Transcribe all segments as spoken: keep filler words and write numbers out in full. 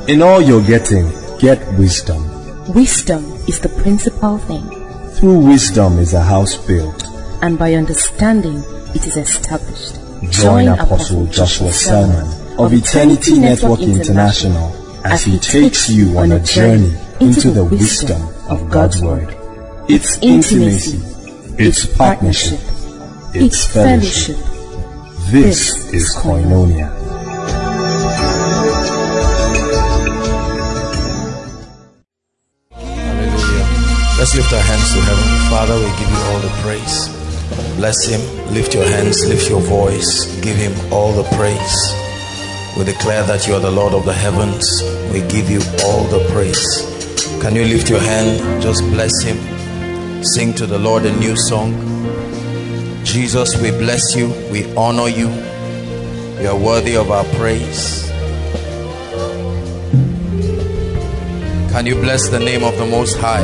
In all you're getting, get wisdom. Wisdom is the principal thing. Through wisdom is a house built, and by understanding it is established. Join Apostle Joshua Selman of Eternity Network International as he takes you on a journey into the wisdom of God's Word. It's intimacy, it's partnership, it's fellowship. This is Koinonia. Hallelujah. Let's lift our hands to heaven. Father, we give you all the praise. Bless him. Lift your hands, lift your voice. Give him all the praise. We declare that you are the Lord of the heavens. We give you all the praise. Can you lift your hand? Just bless him. Sing to the Lord a new song. Jesus, we bless you. We honor you. You are worthy of our praise. Can you bless the name of the Most High?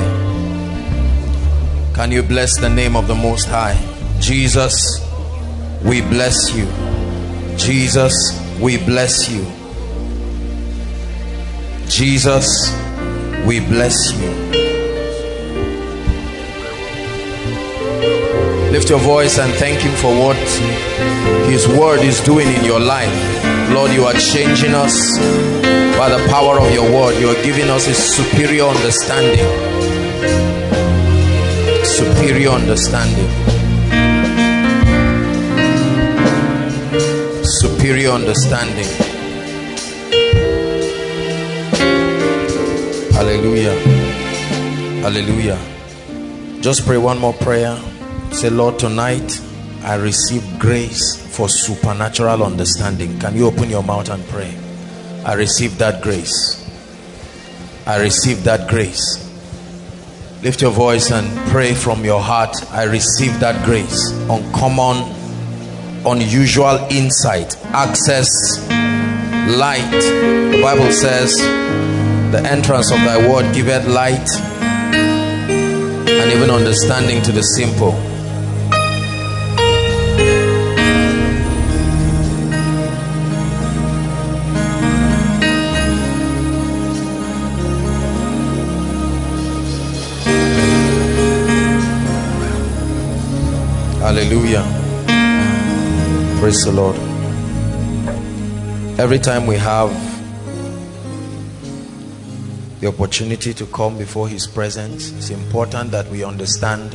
Can you bless the name of the Most High? Jesus, we bless you. Jesus, we bless you. Jesus, we bless you. Lift your voice and thank him for what his word is doing in your life. Lord, you are changing us by the power of your word. You are giving us a superior understanding. Superior understanding. Superior understanding. Hallelujah. Hallelujah. Just pray one more prayer. Say, Lord, tonight I receive grace for supernatural understanding. Can you open your mouth and pray? I receive that grace. I receive that grace. Lift your voice and pray from your heart. I receive that grace. Uncommon, unusual insight, access, light. The Bible says, the entrance of thy word giveth light, and even understanding to the simple. Hallelujah. Praise the Lord. Every time we have the opportunity to come before his presence, it's important that we understand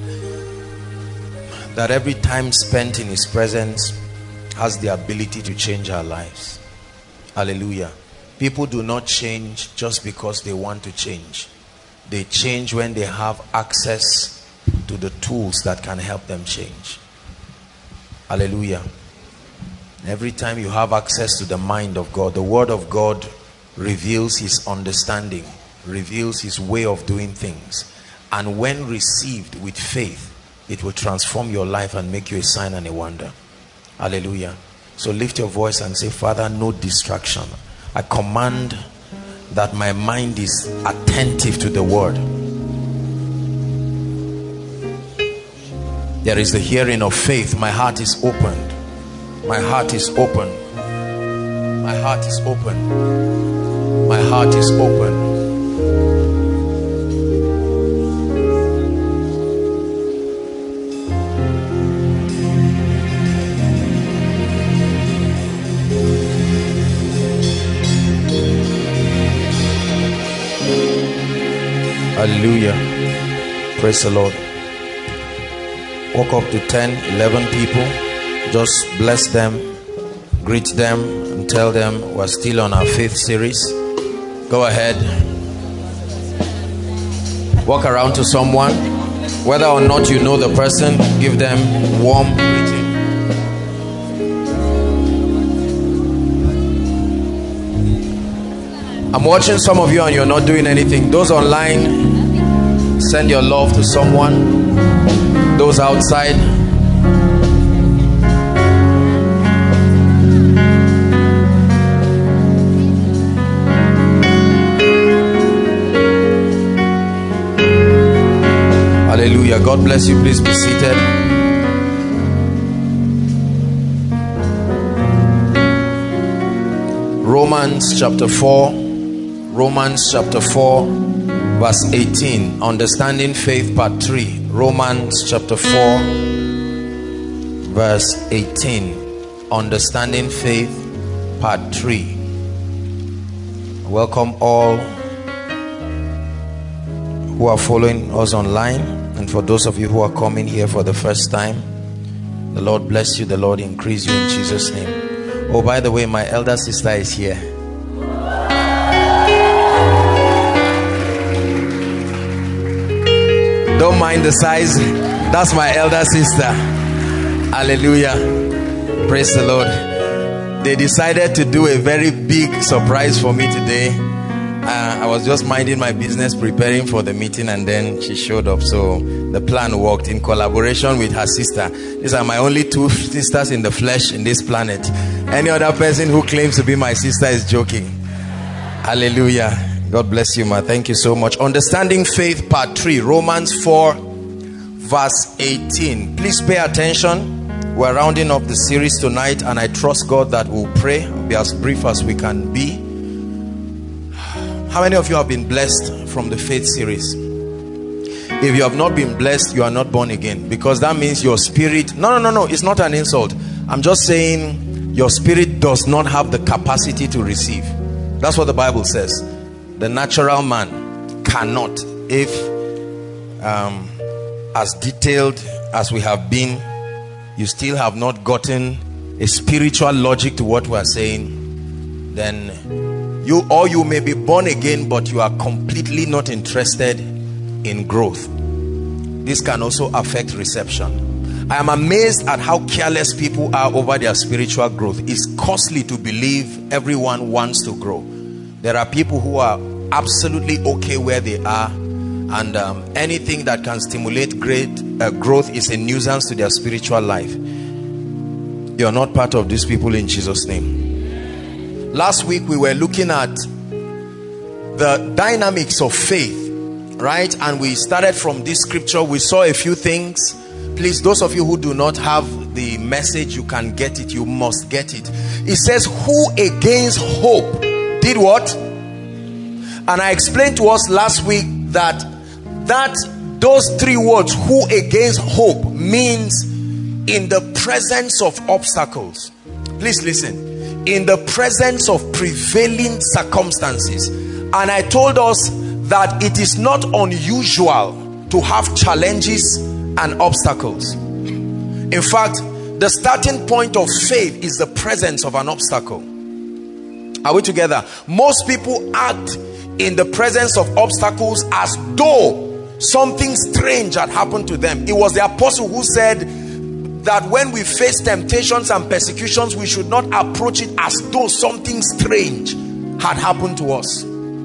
that every time spent in his presence has the ability to change our lives. Hallelujah. People do not change just because they want to change. They change when they have access to the tools that can help them change. Hallelujah. Every time you have access to the mind of God, the word of God reveals his understanding, reveals his way of doing things, and when received with faith, it will transform your life and make you a sign and a wonder. Hallelujah. So lift your voice and say, Father, no distraction. I command that my mind is attentive to the word. There is the hearing of faith. My heart is opened. My heart is open. My heart is open. My heart is open. Hallelujah. Praise the Lord. Walk up to ten, eleven people. Just bless them, greet them, and tell them we're still on our fifth series. Go ahead. Walk around to someone. Whether or not you know the person, give them warm greeting. I'm watching some of you and you're not doing anything. Those online, send your love to someone. Those outside, hallelujah. God bless you. Please be seated. Romans chapter four, Romans chapter four, verse eighteen. Understanding faith, part three. Romans chapter four, verse eighteen. Understanding faith, part three. Welcome all who are following us online, and for those of you who are coming here for the first time, the Lord bless you, the Lord increase you in Jesus' name. Oh, by the way, my elder sister is here. Don't mind the size. That's my elder sister. Hallelujah. Praise the Lord. They decided to do a very big surprise for me today. Uh, I was just minding my business, preparing for the meeting, and then she showed up. So the plan worked in collaboration with her sister. These are my only two sisters in the flesh in this planet. Any other person who claims to be my sister is joking. Hallelujah. God bless you, ma. Thank you so much. Understanding faith, part three. Romans four, verse eighteen. Please pay attention. We're rounding up the series tonight, and I trust God that we'll pray. I'll be as brief as we can be. How many of you have been blessed from the faith series? If you have not been blessed, you are not born again, because that means your spirit, no, no, no, no, it's not an insult. I'm just saying your spirit does not have the capacity to receive. That's what the Bible says. The natural man cannot. If um, as detailed as we have been, you still have not gotten a spiritual logic to what we are saying, then you, or you may be born again, but you are completely not interested in growth. This can also affect reception. I am amazed at how careless people are over their spiritual growth. It's costly to believe everyone wants to grow. There are people who are absolutely okay where they are, and um, anything that can stimulate great uh, growth is a nuisance to their spiritual life. You are not part of these people in Jesus' name. Last week we were looking at the dynamics of faith, right? And we started from this scripture. We saw a few things. Please, those of you who do not have the message, you can get it. You must get it. It says, who against hope did what? And I explained to us last week that that those three words, who against hope, means in the presence of obstacles. Please listen. In the presence of prevailing circumstances. And I told us that it is not unusual to have challenges and obstacles. In fact, the starting point of faith is the presence of an obstacle. Are we together? Most people act in the presence of obstacles as though something strange had happened to them. It was the apostle who said that when we face temptations and persecutions, we should not approach it as though something strange had happened to us.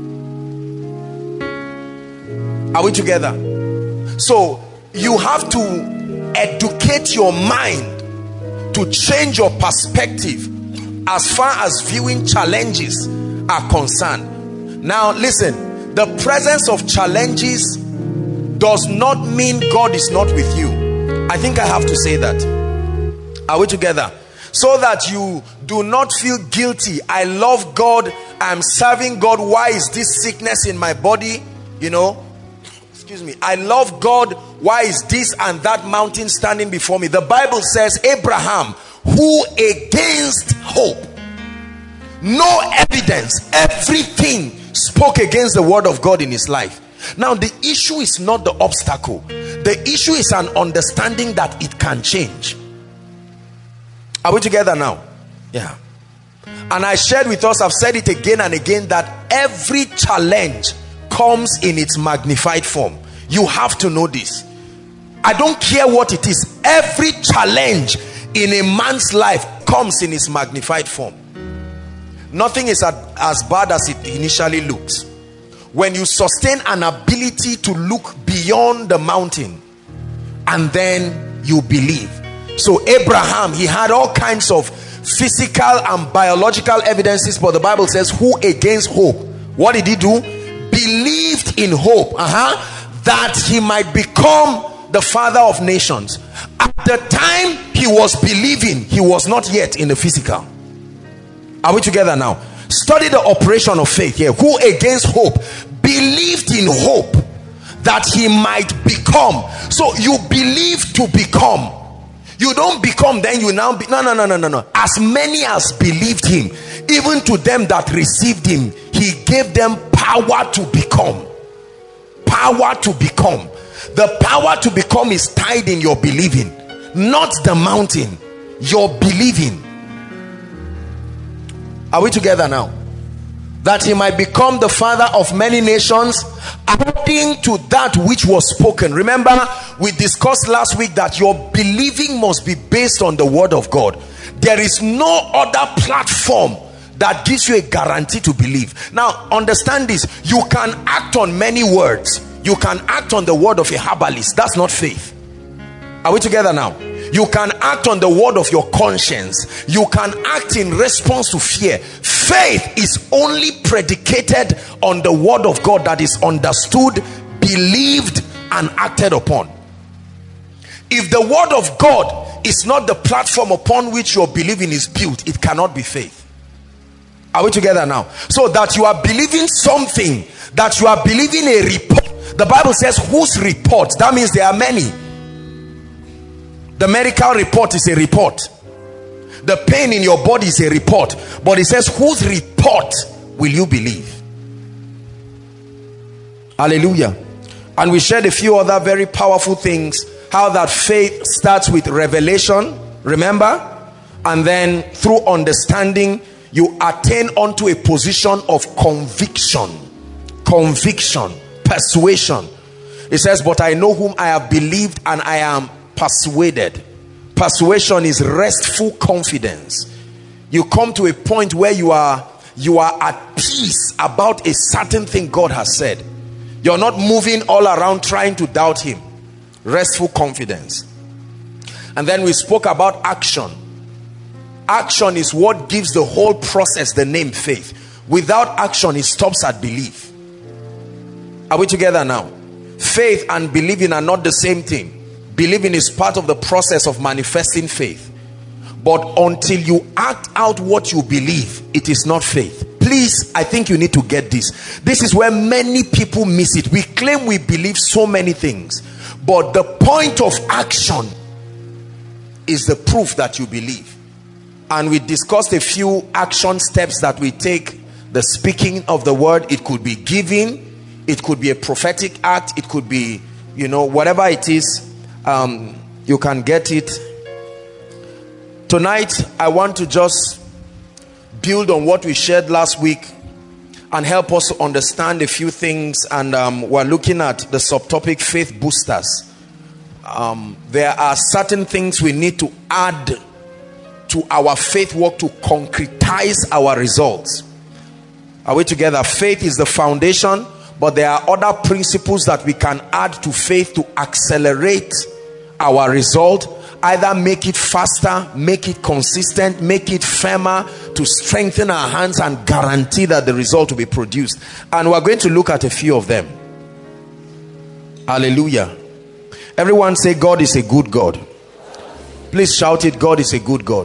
Are we together? So you have to educate your mind to change your perspective as far as viewing challenges are concerned. Now listen, the presence of challenges does not mean God is not with you. I think I have to say that. Are we together? So that you do not feel guilty. I love God. I'm serving God. Why is this sickness in my body? You know, excuse me. I love God. Why is this and that mountain standing before me? The Bible says Abraham, who against hope, no evidence, everything spoke against the word of God in his life. Now the issue is not the obstacle. The issue is an understanding that it can change. Are we together now? Yeah. And I shared with us, I've said it again and again, that every challenge comes in its magnified form. You have to know this. I don't care what it is. Every challenge in a man's life comes in its magnified form. Nothing is as bad as it initially looks. When you sustain an ability to look beyond the mountain and then you believe. So Abraham, he had all kinds of physical and biological evidences, but the Bible says, who against hope, what did he do? Believed in hope, uh-huh, that he might become the father of nations. At the time he was believing, he was not yet in the physical. Are we together now? Study the operation of faith here. Who against hope believed in hope that he might become. So you believe to become. You don't become, then you now be, no, no, no, no, no, no. As many as believed him, even to them that received him, he gave them power to become. Power to become. The power to become is tied in your believing, not the mountain, your believing. Are we together now? That he might become the father of many nations, according to that which was spoken. Remember, we discussed last week that your believing must be based on the word of God. There is no other platform that gives you a guarantee to believe. Now understand this, you can act on many words. You can act on the word of a herbalist. That's not faith. Are we together now? You can act on the word of your conscience. You can act in response to fear. Faith is only predicated on the word of God that is understood, believed, and acted upon. If the word of God is not the platform upon which your believing is built, it cannot be faith. Are we together now? So that you are believing something, that you are believing a report. The Bible says whose report? That means there are many. The medical report is a report. The pain in your body is a report. But it says whose report will you believe? Hallelujah. And we shared a few other very powerful things. How that faith starts with revelation, remember? And then through understanding, you attain unto a position of conviction. Conviction. Persuasion. It says, but I know whom I have believed and I am persuaded. Persuasion is restful confidence. You come to a point where you are you are at peace about a certain thing God has said. You're not moving all around trying to doubt him. Restful confidence. And then we spoke about action. Action is what gives the whole process the name faith. Without action, it stops at belief. Are we together now? Faith and believing are not the same thing. Believing is part of the process of manifesting faith. But until you act out what you believe, it is not faith. Please, I think you need to get this. This is where many people miss it. We claim we believe so many things, but the point of action is the proof that you believe. And we discussed a few action steps that we take. The speaking of the word, it could be giving, it could be a prophetic act, it could be, you know, whatever it is. Um, you can get it. Tonight I want to just build on what we shared last week and help us to understand a few things. And um, we're looking at the subtopic faith boosters. Um, there are certain things we need to add to our faith work to concretize our results. Are we together? Faith is the foundation, but there are other principles that we can add to faith to accelerate our result. Either make it faster, make it consistent, make it firmer, to strengthen our hands and guarantee that the result will be produced. And we're going to look at a few of them. Hallelujah. Everyone say, God is a good God. Please shout it, God is a good God.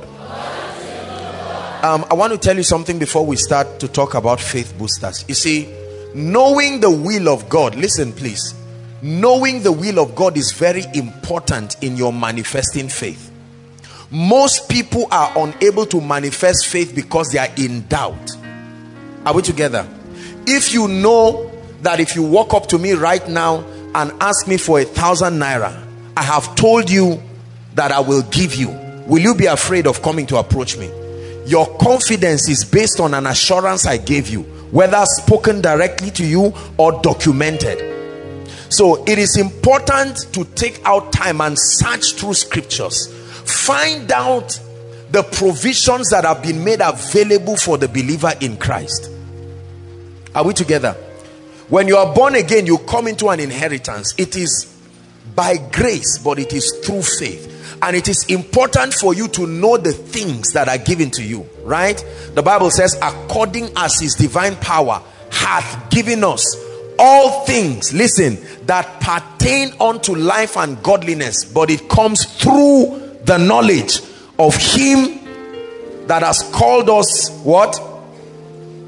Um, I want to tell you something before we start to talk about faith boosters. You see, knowing the will of God, listen please, knowing the will of God is very important in your manifesting faith. Most people are unable to manifest faith because they are in doubt. Are we together? If you know that if you walk up to me right now and ask me for a thousand naira, I have told you that I will give you, will you be afraid of coming to approach me? Your confidence is based on an assurance I gave you, whether spoken directly to you or documented. So it is important to take out time and search through scriptures. Find out the provisions that have been made available for the believer in Christ. Are we together? When you are born again, you come into an inheritance. It is by grace, but it is through faith. And it is important for you to know the things that are given to you, right? The Bible says, according as his divine power hath given us all things, listen, that pertain unto life and godliness, but it comes through the knowledge of him that has called us, what?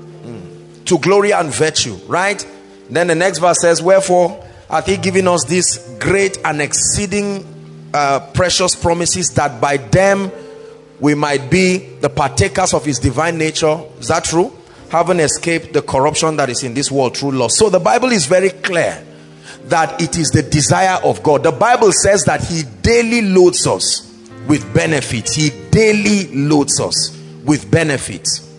to glory and virtue, right? Then the next verse says, wherefore hath he given us these great and exceeding uh, precious promises, that by them we might be the partakers of his divine nature. Is that true? Having escaped the corruption that is in this world through lust. So the Bible is very clear that it is the desire of God. The Bible says that he daily loads us with benefits. He daily loads us with benefits.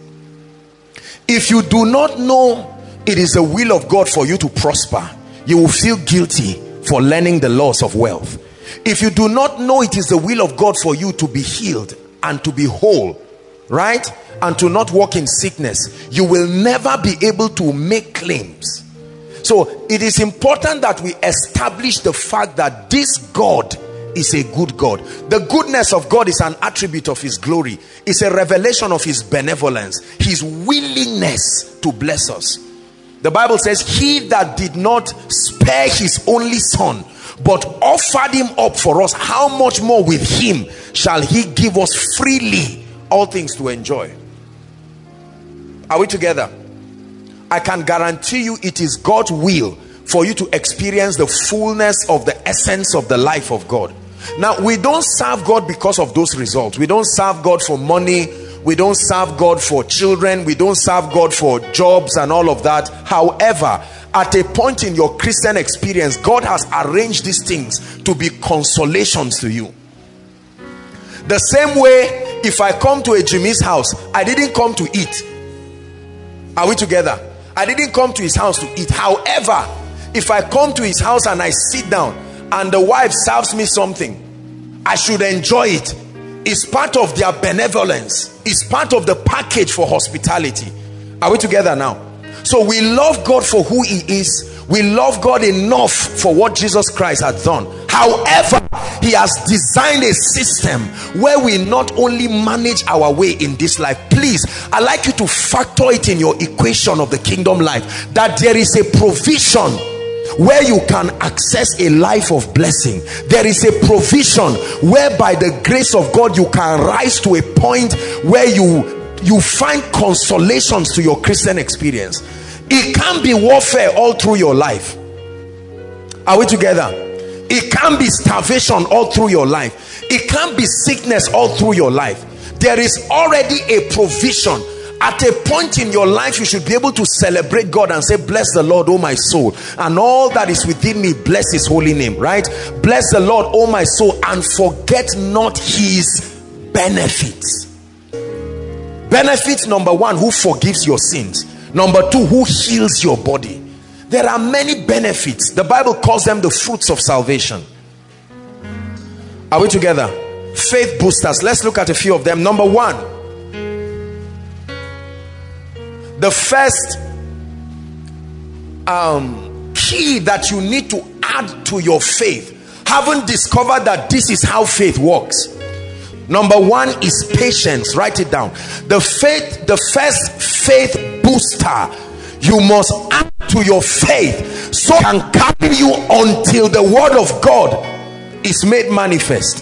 If you do not know it is the will of God for you to prosper, you will feel guilty for learning the laws of wealth. If you do not know it is the will of God for you to be healed and to be whole, right, and to not walk in sickness, you will never be able to make claims. So it is important that we establish the fact that this God is a good God. The goodness of God is an attribute of his glory. It's a revelation of his benevolence, his willingness to bless us. The Bible says, he that did not spare his only son, but offered him up for us, how much more with him shall he give us freely all things to enjoy? Are we together? I can guarantee you it is God's will for you to experience the fullness of the essence of the life of God. Now, we don't serve God because of those results. We don't serve God for money. We don't serve God for children. We don't serve God for jobs and all of that. However, at a point in your Christian experience, God has arranged these things to be consolations to you. The same way, if I come to a Jimmy's house, I didn't come to eat. Are we together? I didn't come to his house to eat. However, if I come to his house and I sit down and the wife serves me something, I should enjoy it. It's part of their benevolence. It's part of the package for hospitality. Are we together now? So we love God for who he is. We love God enough for what Jesus Christ has done. However, he has designed a system where we not only manage our way in this life. Please, I'd like you to factor it in your equation of the kingdom life, that there is a provision where you can access a life of blessing. There is a provision where by the grace of God you can rise to a point where you you find consolations to your Christian experience. It can't be warfare all through your life. Are we together? It can't be starvation all through your life. It can't be sickness all through your life. There is already a provision. At a point in your life, you should be able to celebrate God and say, bless the Lord, oh my soul, and all that is within me, bless his holy name, right? Bless the Lord, oh my soul, and forget not his benefits. Benefits number one, who forgives your sins. Number two, who heals your body. There are many benefits. The Bible calls them the fruits of salvation. Are we together? Faith boosters. Let's look at a few of them. Number one, the first um, key that you need to add to your faith, having discovered that this is how faith works. Number one is patience. Write it down. The faith, the first faith booster you must add to your faith, so it can carry you until the word of God is made manifest.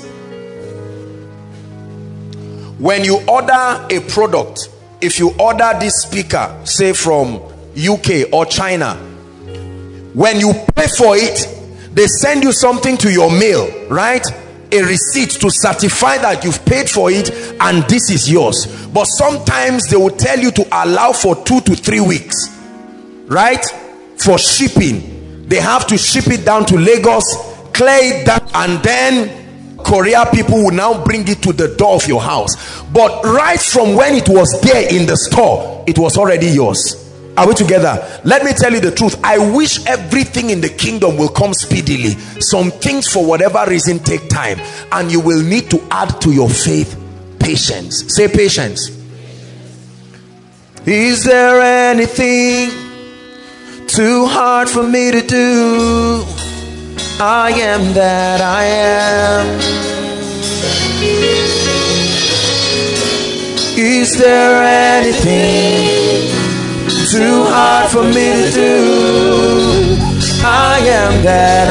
When you order a product, if you order this speaker, say from U K or China, when you pay for it, they send you something to your mail, right? A receipt to certify that you've paid for it and this is yours. But sometimes they will tell you to allow for two to three weeks, right? For shipping. They have to ship it down to Lagos, clear it down, and then courier people will now bring it to the door of your house. But right from when it was there in the store, it was already yours. Are we together? Let me tell you the truth. I wish everything in the kingdom will come speedily. Some things for whatever reason take time, and you will need to add to your faith patience. Say patience. Is there anything too hard for me to do? I am that I am. Is there anything too hard for me to do? I am that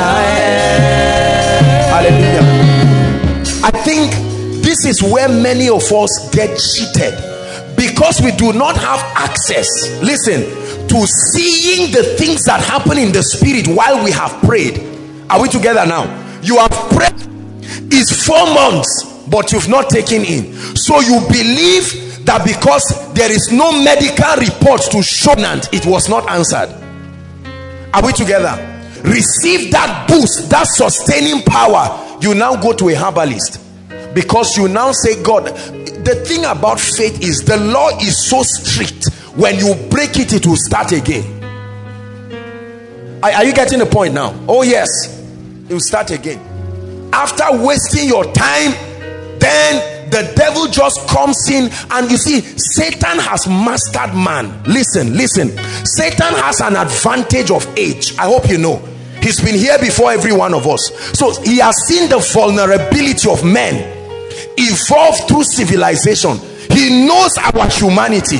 I am. Hallelujah. I think this is where many of us get cheated, because we do not have access, listen, to seeing the things that happen in the spirit while we have prayed. Are we together now? You have prayed. It's four months, but you've not taken in. So you believe that because there is no medical report to show that it was not answered. Are we together? Receive that boost, that sustaining power. You now go to a herbalist because you now say, God, the thing about faith is the law is so strict. When you break it, it will start again. Are, are you getting the point now? Oh yes, it will start again. After wasting your time, then the devil just comes in. And you see, Satan has mastered man. Listen, listen. Satan has an advantage of age. I hope you know. He's been here before every one of us. So he has seen the vulnerability of men evolve through civilization. He knows our humanity.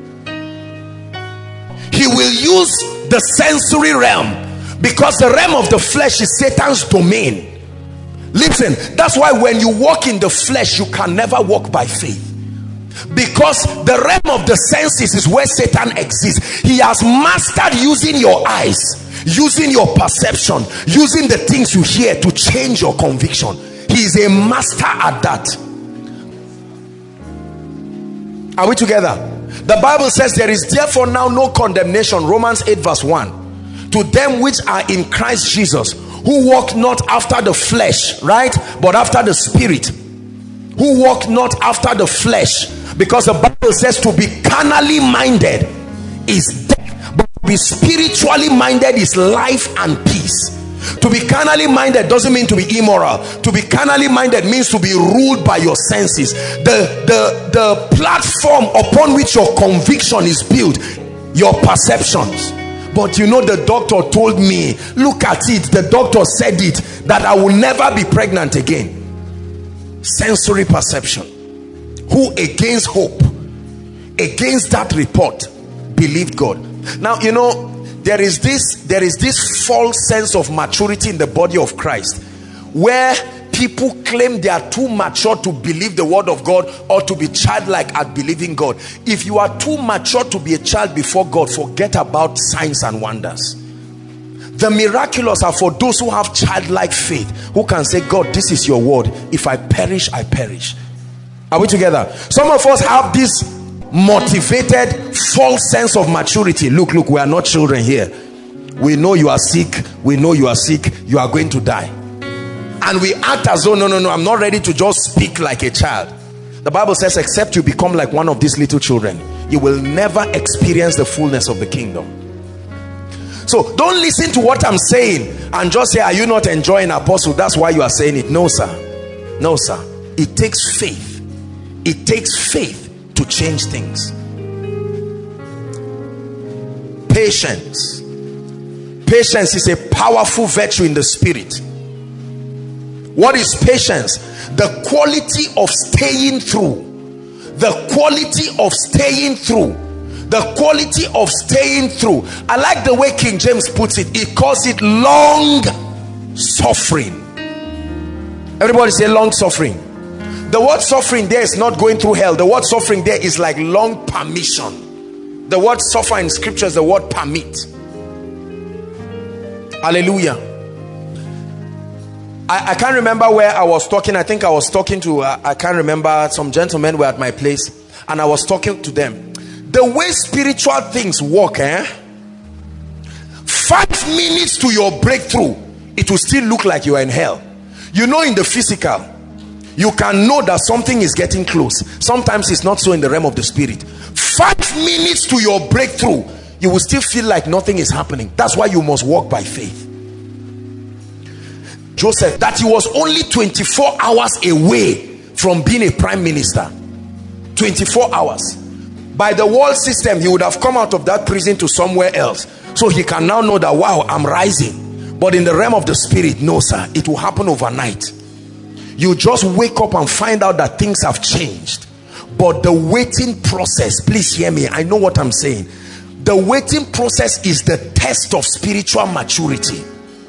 He will use the sensory realm because the realm of the flesh is Satan's domain. Listen, that's why when you walk in the flesh, you can never walk by faith. Because the realm of the senses is where Satan exists. He has mastered using your eyes, using your perception, using the things you hear to change your conviction. He is a master at that. Are we together? The Bible says there is therefore now no condemnation. Romans eight verse one. To them which are in Christ Jesus, who walk not after the flesh, right, but after the spirit. Who walk not after the flesh, because the Bible says to be carnally minded is death, but to be spiritually minded is life and peace. To be carnally minded doesn't mean to be immoral. To be carnally minded means to be ruled by your senses. The, the, the platform upon which your conviction is built, your perceptions. But you know, the doctor told me, look at it, the doctor said it, that I will never be pregnant again. Sensory perception. Who against hope, against that report, believed God. Now, you know, there is this there is this false sense of maturity in the body of Christ, where people claim they are too mature to believe the word of God or to be childlike at believing God. If you are too mature to be a child before God, forget about signs and wonders. The miraculous are for those who have childlike faith, who can say, God, this is your word. If I perish, I perish. Are we together? Some of us have this motivated false sense of maturity. Look, look, we are not children here. We know you are sick. We know you are sick. You are going to die. And we act as though, no, no, no, I'm not ready to just speak like a child. The Bible says, except you become like one of these little children, you will never experience the fullness of the kingdom. So don't listen to what I'm saying and just say, are you not enjoying Apostle? That's why you are saying it. No, sir. No, sir. It takes faith. It takes faith to change things. Patience. Patience is a powerful virtue in the spirit. What is patience? The quality of staying through. The quality of staying through. The quality of staying through. I like the way King James puts it. He calls it long suffering. Everybody say long suffering. The word suffering there is not going through hell. The word suffering there is like long permission. The word suffer in scripture is the word permit. Hallelujah. I, I can't remember where I was talking. I think I was talking to, uh, I can't remember, some gentlemen were at my place and I was talking to them. The way spiritual things work, eh? Five minutes to your breakthrough, it will still look like you are in hell. You know, in the physical, you can know that something is getting close. Sometimes it's not so in the realm of the spirit. Five minutes to your breakthrough, you will still feel like nothing is happening. That's why you must walk by faith. Joseph, that he was only twenty-four hours away from being a prime minister. twenty-four hours. By the world system, he would have come out of that prison to somewhere else. So he can now know that, wow, I'm rising. But in the realm of the spirit, no, sir. It will happen overnight. You just wake up and find out that things have changed. But the waiting process, please hear me. I know what I'm saying. The waiting process is the test of spiritual maturity.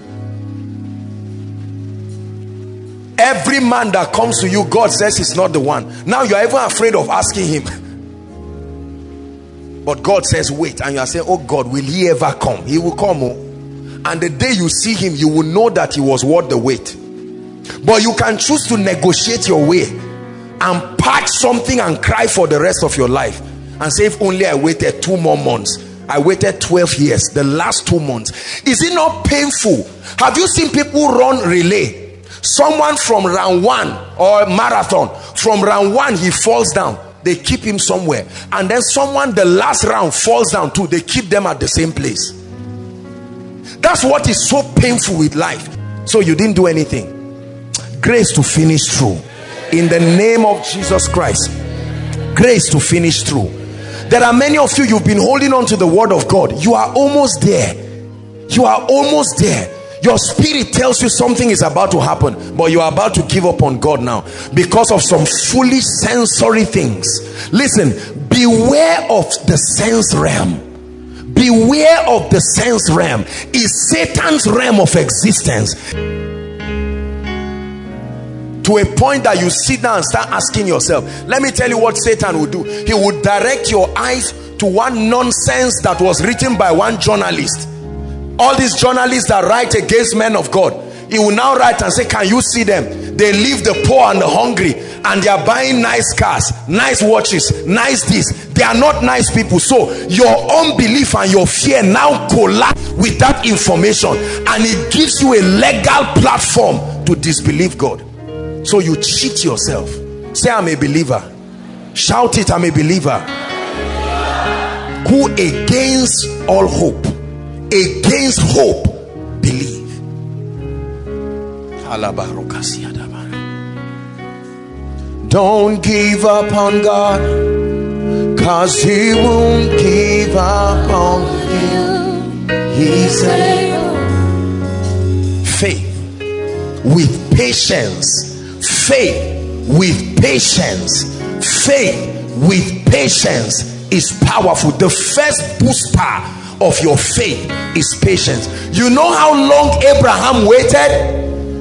Every man that comes to you, God says he's not the one. Now you're even afraid of asking him. But God says wait, and you are saying, oh God, will he ever come? He will come. Oh. And the day you see him, you will know that he was worth the wait. But you can choose to negotiate your way and pack something and cry for the rest of your life and say, if only I waited two more months. I waited twelve years, the last two months. Is it not painful? Have you seen people run relay? Someone from round one or marathon, from round one he falls down, they keep him somewhere, and then someone the last round falls down too, they keep them at the same place. That's what is so painful with life. So you didn't do anything. Grace to finish through in the name of Jesus Christ. Grace to finish through. There are many of you, you've been holding on to the word of God. You are almost there. You are almost there. Your spirit tells you something is about to happen, but you are about to give up on God now because of some foolish sensory things. Listen, beware of the sense realm. Beware of the sense realm. Is Satan's realm of existence. To a point that you sit down and start asking yourself, let me tell you what Satan will do. He will direct your eyes to one nonsense that was written by one journalist. All these journalists that write against men of God, he will now write and say, can you see them? They leave the poor and the hungry, and they are buying nice cars, nice watches, nice this. They are not nice people. So your unbelief and your fear now collapse with that information, and it gives you a legal platform to disbelieve God. So you cheat yourself. Say, I'm a believer. Shout it, I'm a believer. Who against all hope, against hope, believe. Don't give up on God, cause he won't give up on you. He's able. Faith with patience. Faith with patience. Faith with patience is powerful. The first booster of your faith is patience. You know how long Abraham waited?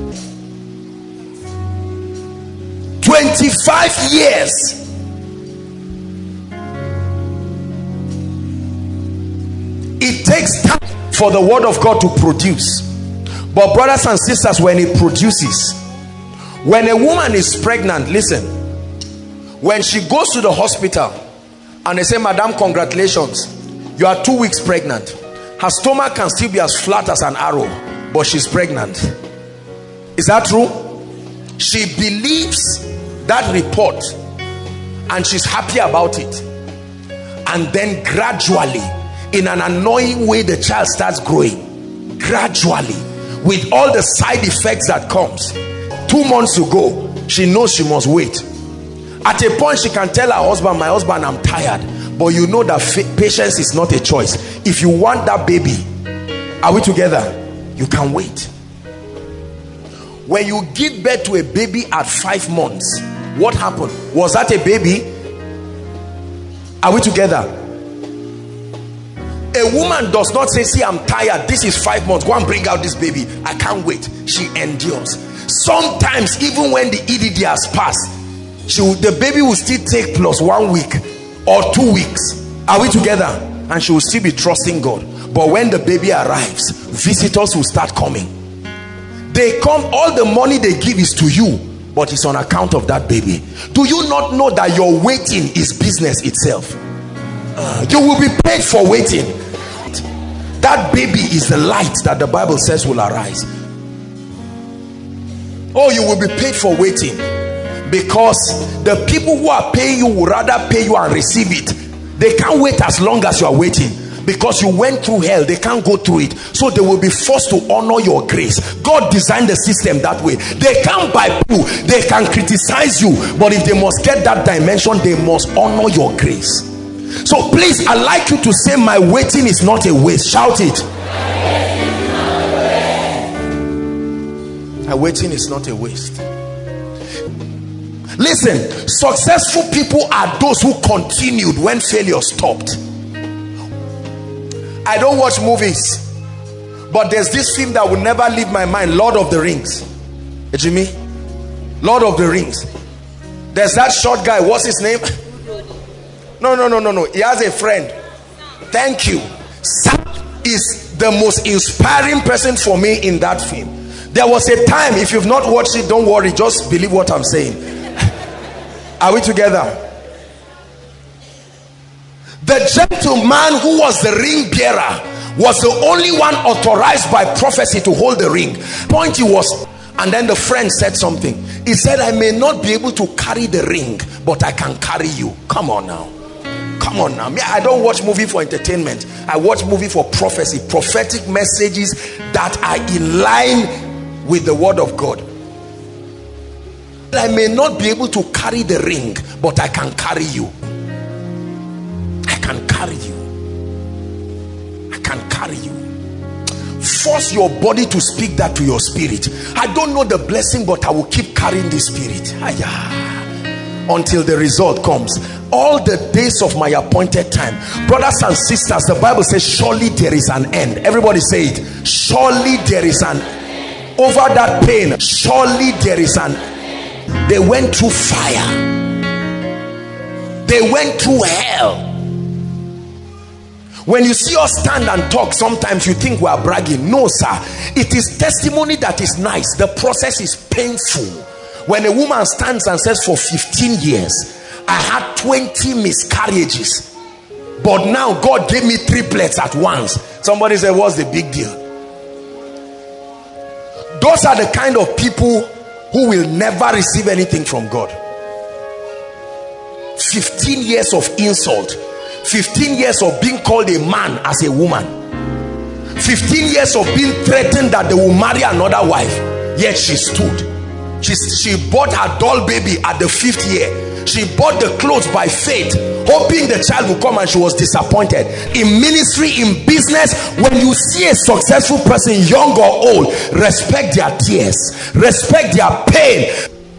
twenty-five years. It takes time for the word of God to produce. But brothers and sisters, when it produces, when a woman is pregnant, listen, when she goes to the hospital and they say, madam, congratulations, you are two weeks pregnant. Her stomach can still be as flat as an arrow, but she's pregnant. Is that true? She believes that report and she's happy about it, and then gradually, in an annoying way, the child starts growing gradually with all the side effects that comes. Two months to go, she knows she must wait. At a point she can tell her husband, my husband, I'm tired. But you know that patience is not a choice. If you want that baby, are we together? You can wait. When you give birth to a baby at five months, what happened? Was that a baby? Are we together? A woman does not say, see, I'm tired, this is five months, go and bring out this baby, I can't wait. She endures. Sometimes even when the E D D has passed, she will, the baby will still take plus one week or two weeks. Are we together? And she will still be trusting God. But when the baby arrives, visitors will start coming. They come, all the money they give is to you, but it's on account of that baby. Do you not know that your waiting is business itself? Uh, you will be paid for waiting. That baby is the light that the Bible says will arise. Oh, you will be paid for waiting, because the people who are paying you will rather pay you and receive it. They can't wait as long as you are waiting, because you went through hell. They can't go through it, so they will be forced to honor your grace. God designed the system that way. They can't buy you, they can criticize you, but if they must get that dimension, they must honor your grace. So please, I'd like you to say, my waiting is not a waste. Shout it. My waiting is not a waste. Listen, successful people are those who continued when failure stopped. I don't watch movies, but there's this film that will never leave my mind, Lord of the Rings. Jimmy, Lord of the Rings. There's that short guy, what's his name? No, no, no, no, no. He has a friend. Thank you. Sam is the most inspiring person for me in that film. There was a time, if you've not watched it, don't worry, just believe what I'm saying. Are we together? The gentleman who was the ring bearer was the only one authorized by prophecy to hold the ring. Point he was, and then the friend said something. He said, I may not be able to carry the ring, but I can carry you. Come on now. Come on now. I don't watch movie for entertainment. I watch movie for prophecy, prophetic messages that are in line with the word of God. I may not be able to carry the ring, but I can carry you. I can carry you. I can carry you. Force your body to speak that to your spirit. I don't know the blessing, but I will keep carrying the spirit. Until the result comes. All the days of my appointed time. Brothers and sisters, the Bible says surely there is an end. Everybody say it. Surely there is an end. Over that pain, surely there is an end. They went through fire. They went through hell. When you see us stand and talk, sometimes you think we are bragging. No, sir. It is testimony that is nice. The process is painful. When a woman stands and says, for fifteen years, I had twenty miscarriages, but now God gave me triplets at once. Somebody said, what's the big deal? Those are the kind of people who will never receive anything from God. fifteen years of insult. fifteen years of being called a man as a woman. fifteen years of being threatened that they will marry another wife. Yet she stood. She, she bought her doll baby at the fifth year. She bought the clothes by faith, hoping the child would come, and she was disappointed. In ministry, in business, when you see a successful person, young or old, respect their tears, respect their pain.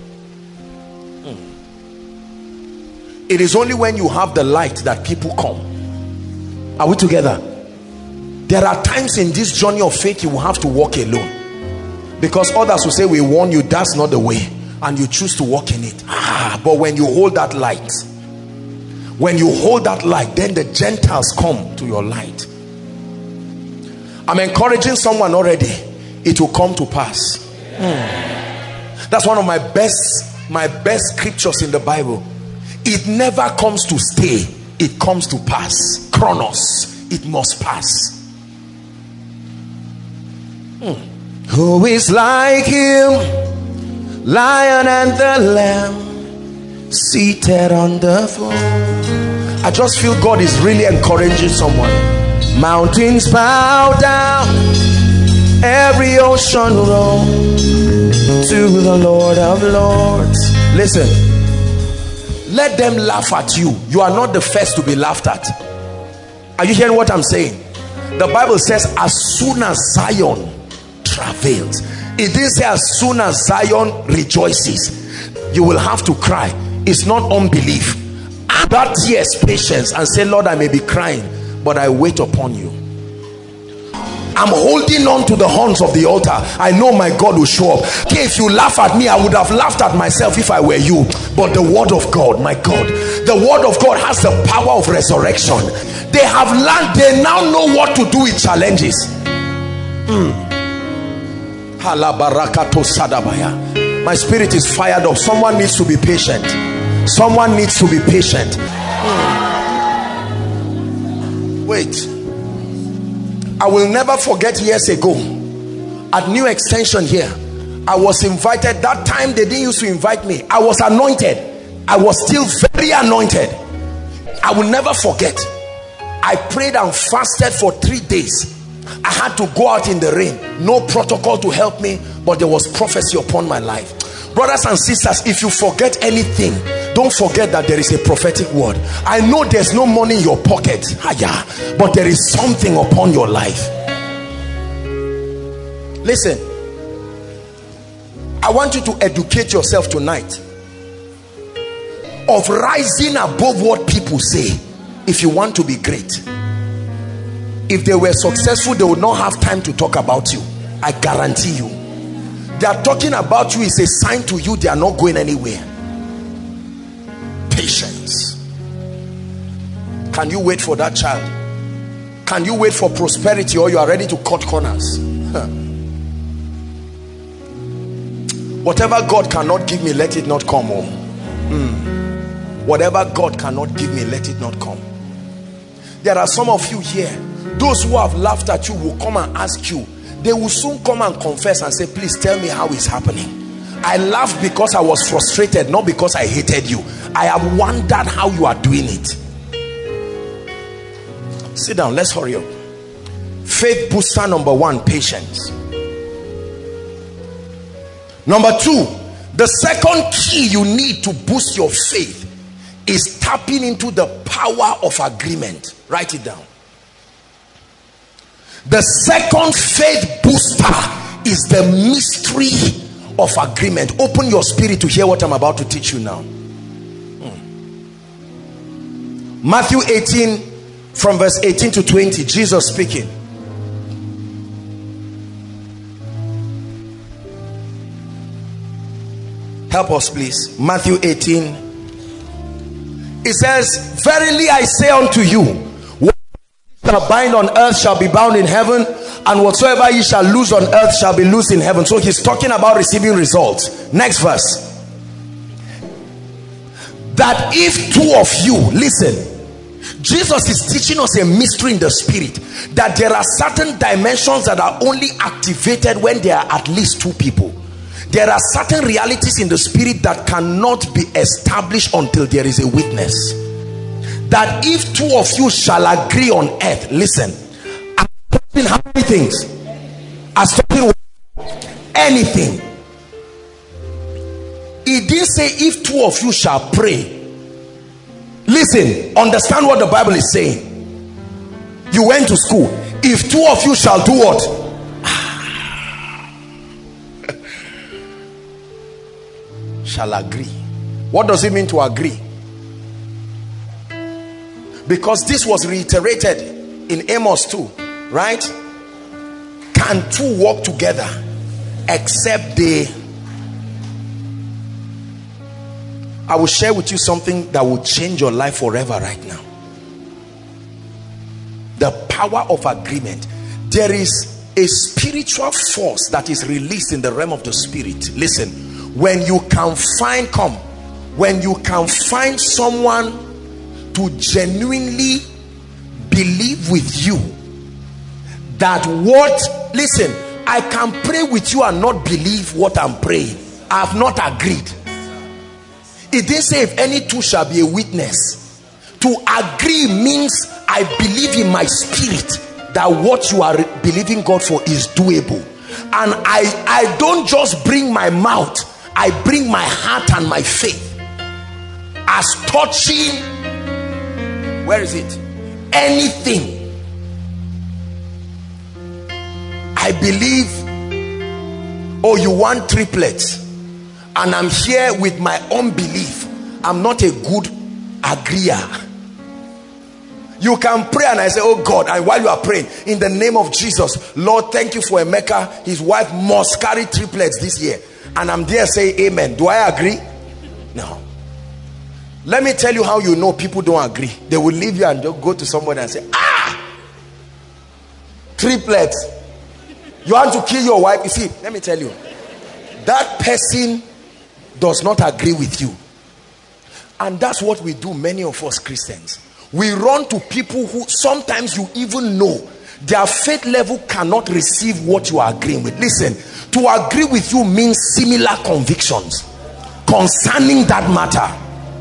It is only when you have the light that people come. Are we together? There are times in this journey of faith you will have to walk alone, because others will say, we warn you, that's not the way, and you choose to walk in it. Ah, but when you hold that light, when you hold that light, then the Gentiles come to your light. I'm encouraging someone already. It will come to pass. Hmm. That's one of my best, my best scriptures in the Bible. It never comes to stay, it comes to pass. Chronos, it must pass. Hmm. Who is like him, Lion and the Lamb, seated on the throne. I just feel God is really encouraging someone. Mountains bow down, every ocean roll to the Lord of Lords. Listen, let them laugh at you. You are not the first to be laughed at. Are you hearing what I'm saying? The Bible says, as soon as Zion travails. It didn't say as soon as Zion rejoices. You will have to cry. It's not unbelief. Add that tears, patience, and say, Lord, I may be crying, but I wait upon you. I'm holding on to the horns of the altar. I know my God will show up. Okay, if you laugh at me, I would have laughed at myself if I were you. But the word of God, my God, the word of God has the power of resurrection. They have learned, they now know what to do with challenges. Mm. My spirit is fired up. Someone needs to be patient. Someone needs to be patient. Mm. Wait. I will never forget years ago at New Extension here, I was invited. That time they didn't used to invite me. I was anointed. I was still very anointed. I will never forget. I prayed and fasted for three days. I had to go out in the rain. No protocol to help me, but there was prophecy upon my life. Brothers and sisters, if you forget anything, don't forget that there is a prophetic word. I know there's no money in your pocket, but there is something upon your life. Listen, I want you to educate yourself tonight of rising above what people say if you want to be great. If they were successful, they would not have time to talk about you. I guarantee you. They are talking about you is a sign to you they are not going anywhere. Patience. Can you wait for that child? can you wait for prosperity, or you are ready to cut corners? Huh. Whatever God cannot give me, let it not come home. Hmm. Whatever God cannot give me, let it not come. There are some of you here, those who have laughed at you will come and ask you. They will soon come and confess and say, please tell me how it's happening. I laughed because I was frustrated, not because I hated you. I have wondered how you are doing it. Sit down, let's hurry up. Faith booster number one, patience. Number two, the second key you need to boost your faith is tapping into the power of agreement. Write it down. The second faith booster is the mystery of agreement. Open your spirit to hear what I'm about to teach you now. Hmm. Matthew eighteen, from verse eighteen to twenty, Jesus speaking. Help us, please. Matthew eighteen. It says, verily I say unto you, what ye shall bind on earth shall be bound in heaven, and whatsoever ye shall loose on earth shall be loosed in heaven. So he's talking about receiving results. Next verse. That if two of you, listen, Jesus is teaching us a mystery in the spirit, that there are certain dimensions that are only activated when there are at least two people. There are certain realities in the spirit that cannot be established until there is a witness. That if two of you shall agree on earth, listen, as touching how many things? As touching anything. He didn't say if two of you shall pray. Listen, understand what the Bible is saying. You went to school. If two of you shall do what? Shall agree. What does it mean to agree? Because this was reiterated in Amos two, right? Can two walk together except they... I will share with you something that will change your life forever right now. The power of agreement. There is a spiritual force that is released in the realm of the spirit. Listen. When you can find, come, when you can find someone to genuinely believe with you that what, listen, I can pray with you and not believe what I'm praying. I have not agreed. It didn't say if any two shall be a witness. To agree means I believe in my spirit that what you are believing God for is doable. And I, I don't just bring my mouth, I bring my heart and my faith as touching, where is it? Anything. I believe, oh, you want triplets, and I'm here with my unbelief. I'm not a good agreeer. You can pray and I say, oh God, and while you are praying, in the name of Jesus, Lord, thank you for Emeka. His wife must carry triplets this year. And I'm there saying amen. Do I agree? No. Let me tell you how you know people don't agree. They will leave you and just go to somebody and say, ah, triplets. You want to kill your wife? You see, let me tell you, that person does not agree with you. And that's what we do, many of us Christians. We run to people who sometimes you even know their faith level cannot receive what you are agreeing with. Listen, to agree with you means similar convictions concerning that matter.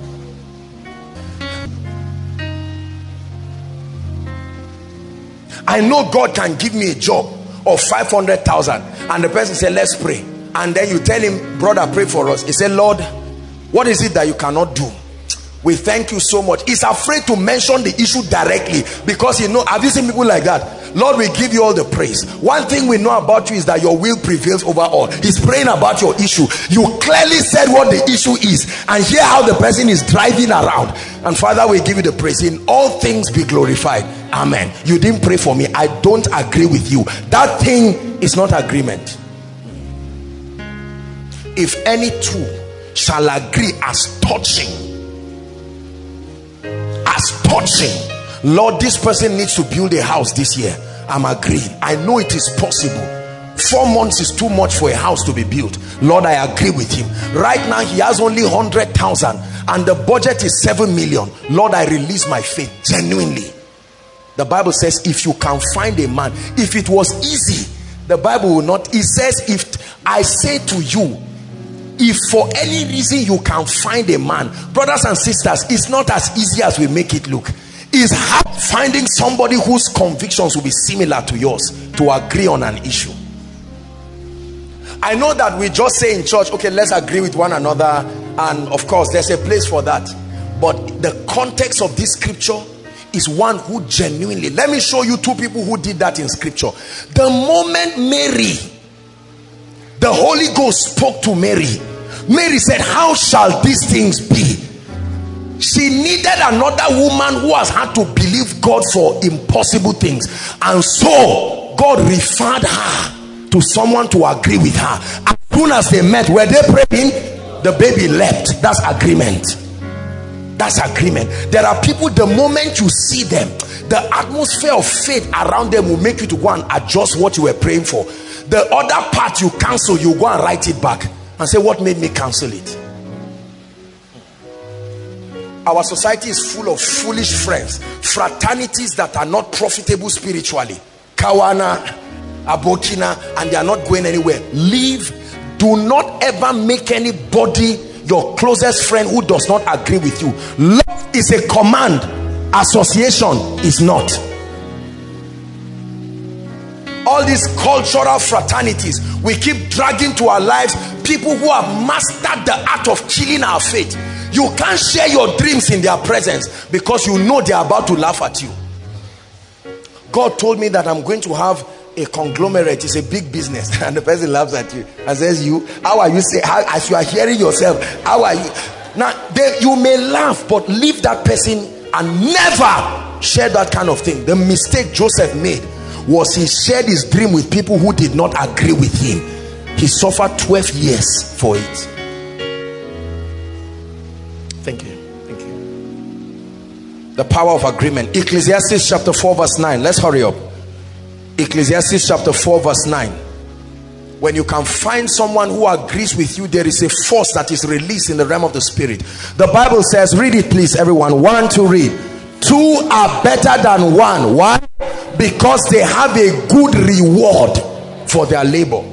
I know God can give me a job of five hundred thousand, and the person said, let's pray. And then you tell him, brother, pray for us. He said, Lord, what is it that you cannot do? We thank you so much. He's afraid to mention the issue directly because you know, have you seen people like that? Lord, we give you all the praise. One thing we know about you is that your will prevails over all. He's praying about your issue. You clearly said what the issue is, and hear how the person is driving around. And Father, we give you the praise. In all things be glorified. Amen. You didn't pray for me. I don't agree with you. That thing is not agreement. If any two shall agree as touching, as touching, Lord, this person needs to build a house this year. I'm agreeing. I know it is possible. Four months is too much for a house to be built. Lord, I agree with him. Right now he has only one hundred thousand and the budget is seven million. Lord, I release my faith genuinely. The Bible says if you can find a man, if it was easy, the Bible will not. It says, if I say to you, if for any reason you can find a man, brothers and sisters, it's not as easy as we make it look. It's hard finding somebody whose convictions will be similar to yours to agree on an issue. I know that we just say in church, okay, let's agree with one another, and of course there's a place for that, but the context of this scripture is one who genuinely, let me show you two people who did that in scripture. The moment Mary, the Holy Ghost spoke to Mary, Mary said, how shall these things be? She needed another woman who has had to believe God for impossible things, and so God referred her to someone to agree with her. As soon as they met, were they praying? The baby leapt. That's agreement. That's agreement. There are people, the moment you see them, the atmosphere of faith around them will make you to go and adjust what you were praying for. The other part you cancel, you go and write it back and say, what made me cancel it? Our society is full of foolish friends, fraternities that are not profitable spiritually. Kawana, Abokina, and they are not going anywhere. Leave. Do not ever make anybody your closest friend who does not agree with you. Love is a command. Association is not. All these cultural fraternities we keep dragging to our lives, people who have mastered the art of killing our faith. You can't share your dreams in their presence because you know they are about to laugh at you. God told me that I'm going to have a conglomerate. It's a big business, and the person laughs at you and says, you, how are you saying, how, as you are hearing yourself, how are you? Now they, you may laugh, but leave that person and never share that kind of thing. The mistake Joseph made was he shared his dream with people who did not agree with him. He suffered twelve years for it. Thank you. Thank you. The power of agreement. Ecclesiastes chapter four verse nine. Let's hurry up. Ecclesiastes chapter four verse nine. When you can find someone who agrees with you, there is a force that is released in the realm of the spirit. The Bible says, read it please everyone. One to read. Two are better than one. Why? Because they have a good reward for their labor.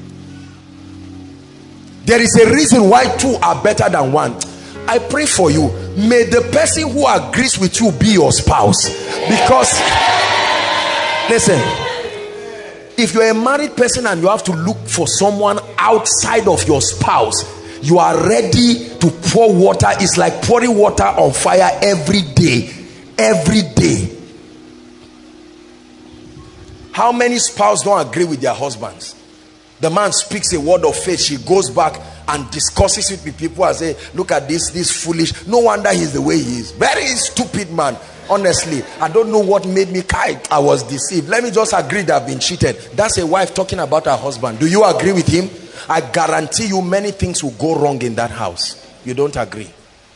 There is a reason why two are better than one. I pray for you, may the person who agrees with you be your spouse. Because listen, if you're a married person and you have to look for someone outside of your spouse, you are ready to pour water. It's like pouring water on fire every day. Every day. How many spouses don't agree with their husbands? The man speaks a word of faith, she goes back and discusses it with people and say, look at this, this foolish. No wonder he's the way he is. Very stupid man. Honestly, I don't know what made me kite. I was deceived. Let me just agree that I've been cheated. That's a wife talking about her husband. Do you agree with him? I guarantee you many things will go wrong in that house. You don't agree.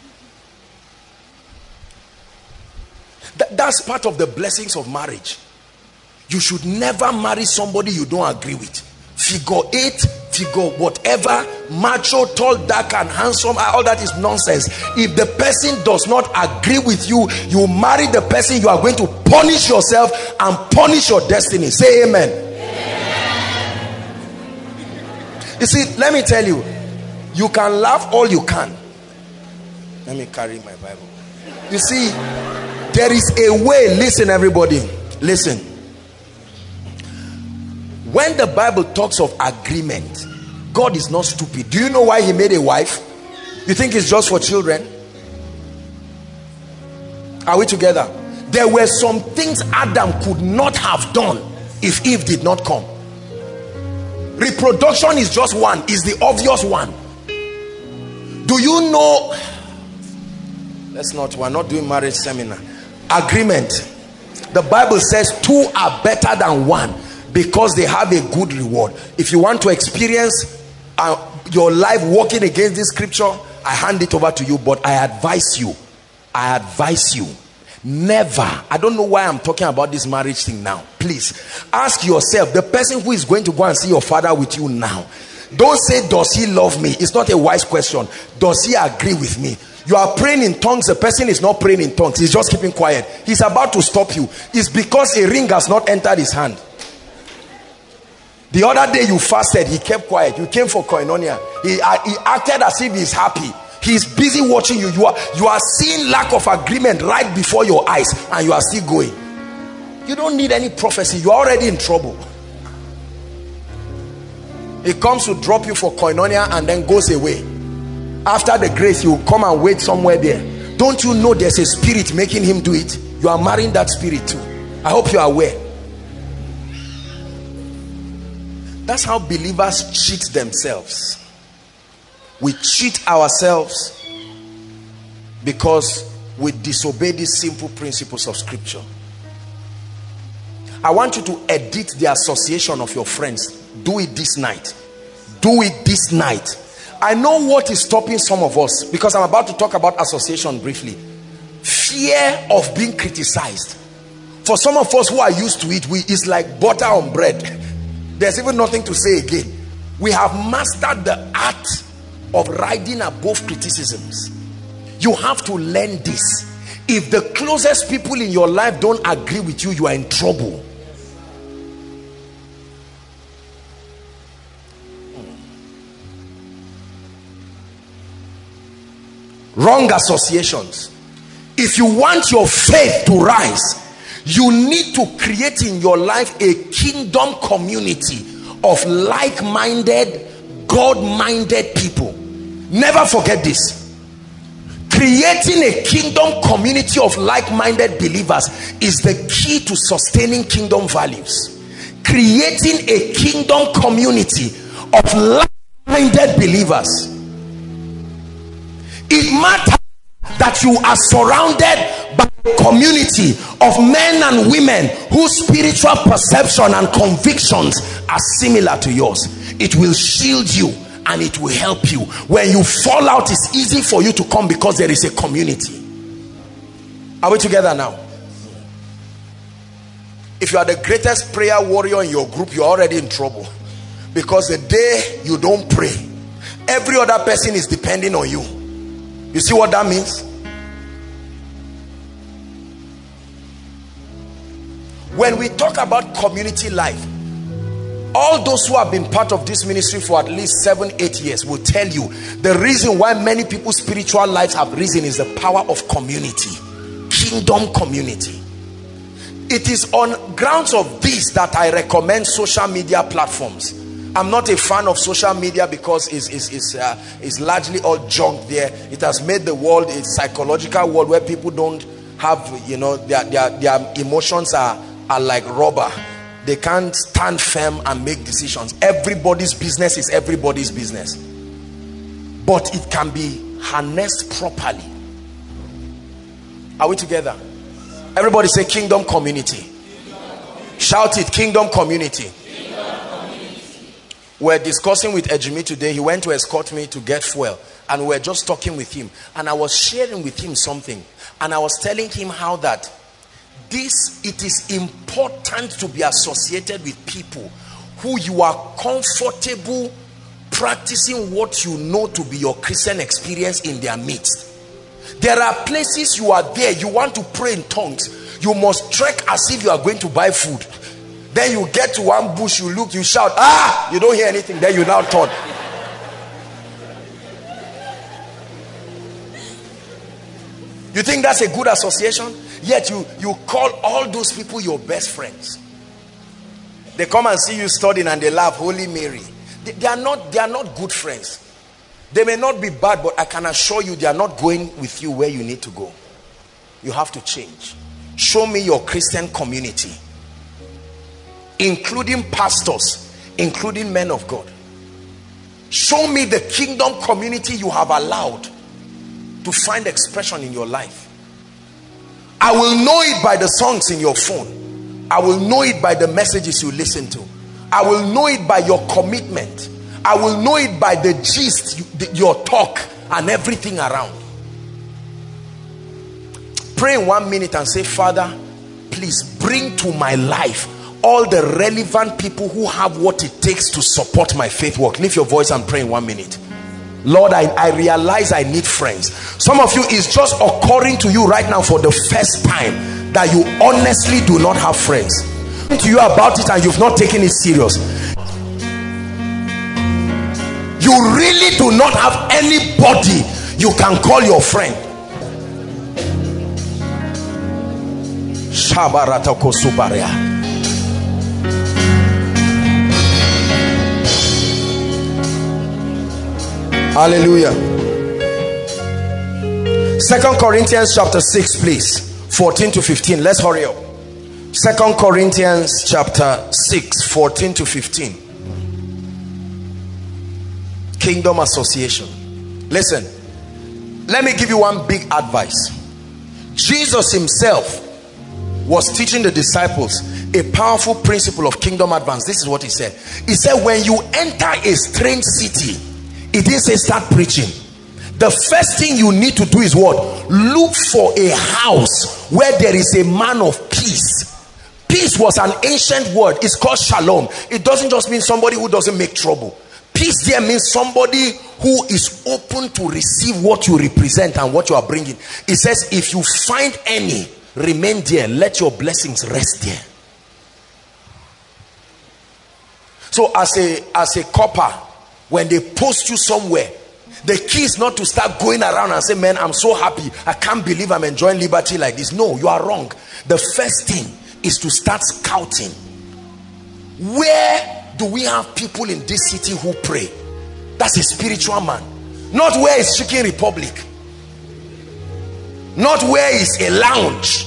Th- that's part of the blessings of marriage. You should never marry somebody you don't agree with. Figure eight, figure whatever, macho, tall, dark and handsome, all that is nonsense. If the person does not agree with you, you marry the person, you are going to punish yourself and punish your destiny. Say amen. Amen. You see, let me tell you, you can laugh all you can. Let me carry my Bible. You see, there is a way. Listen everybody, listen. When the Bible talks of agreement, God is not stupid. Do you know why he made a wife? You think it's just for children? Are we together? There were some things Adam could not have done if Eve did not come. Reproduction is just one, is the obvious one. Do you know? Let's not, we're not doing marriage seminar. Agreement. The Bible says two are better than one, because they have a good reward. If you want to experience uh, your life walking against this scripture, I hand it over to you. But I advise you, I advise you, Never. I don't know why I'm talking about this marriage thing now. Please ask yourself, the person who is going to go and see your father with you now, don't say, does he love me? It's not a wise question. Does he agree with me? You are praying in tongues, the person is not praying in tongues, he's just keeping quiet. He's about to stop you. It's because a ring has not entered his hand. The other day you fasted, he kept quiet. You came for koinonia. He, uh, he acted as if he's happy. He's busy watching you. You are, you are seeing lack of agreement right before your eyes, and you are still going. You don't need any prophecy. You're already in trouble. He comes to drop you for koinonia and then goes away. After the grace, you come and wait somewhere there. Don't you know there's a spirit making him do it? You are marrying that spirit too. I hope you are aware. That's how believers cheat themselves. We cheat ourselves because we disobey these simple principles of scripture. I want you to edit the association of your friends. Do it this night. Do it this night. I know what is stopping some of us, because I'm about to talk about association briefly. Fear of being criticized. For some of us who are used to it, we it's like butter on bread. There's even nothing to say again. We have mastered the art of riding above criticisms. You have to learn this. If the closest people in your life don't agree with you, you are in trouble. Wrong associations. If you want your faith to rise, you need to create in your life a kingdom community of like-minded, God-minded people. Never forget this. Creating a kingdom community of like-minded believers is the key to sustaining kingdom values. Creating a kingdom community of like-minded believers. It matters that you are surrounded by a community of men and women whose spiritual perception and convictions are similar to yours. It will shield you and it will help you. When you fall out, it's easy for you to come because there is a community. Are we together now? If you are the greatest prayer warrior in your group, you're already in trouble. Because the day you don't pray, every other person is depending on you. You see what that means? When we talk about community life, all those who have been part of this ministry for at least seven, eight years will tell you the reason why many people's spiritual lives have risen is the power of community, kingdom community. It is on grounds of this that I recommend social media platforms. I'm not a fan of social media because it's, it's, it's, uh, it's largely all junk there. It has made the world a psychological world where people don't have, you know, their, their, their emotions are, are like rubber. They can't stand firm and make decisions. Everybody's business is everybody's business. But it can be harnessed properly. Are we together? Everybody say kingdom community. Shout it, kingdom community. We're discussing with Ejimi today. He went to escort me to get fuel, and we're just talking with him, and I was sharing with him something, and I was telling him how that this it is important to be associated with people who you are comfortable practicing what you know to be your Christian experience in their midst. There are places you are there, you want to pray in tongues, you must trek as if you are going to buy food. Then you get to one bush, you look, you shout, ah, you don't hear anything. Then you now turn. You think that's a good association? Yet you, you call all those people your best friends. They come and see you studying and they laugh, Holy Mary. They, they, are not, they are not good friends. They may not be bad, but I can assure you they are not going with you where you need to go. You have to change. Show me your Christian community, including pastors, including men of God. Show me the kingdom community you have allowed to find expression in your life. I will know it by the songs in your phone. I will know it by the messages you listen to. I will know it by your commitment. I will know it by the gist, your talk and everything around. pray in one minute and say, Father, please bring to my life all the relevant people who have what it takes to support my faith work. Lift your voice and pray in one minute. Lord, I, I realize I need friends. Some of you, is just occurring to you right now for the first time that you honestly do not have friends. To you about it and you've not taken it serious. You really do not have anybody you can call your friend. Hallelujah. Second Corinthians chapter six, please, fourteen to fifteen. Let's hurry up. Second Corinthians chapter six, fourteen to fifteen. Kingdom association. Listen, let me give you one big advice. Jesus himself was teaching the disciples a powerful principle of kingdom advance. This is what he said. He said, when you enter a strange city, he didn't say start preaching. The first thing you need to do is what? Look for a house where there is a man of peace. Peace was an ancient word. It's called shalom. It doesn't just mean somebody who doesn't make trouble. Peace there means somebody who is open to receive what you represent and what you are bringing. It says, if you find any, remain there. Let your blessings rest there. So as a, as a copper, when they post you somewhere, the key is not to start going around and say, man, I'm so happy. I can't believe I'm enjoying liberty like this. No, you are wrong. The first thing is to start scouting. Where do we have people in this city who pray? That's a spiritual man. Not where is Chicken Republic. Not where is a lounge.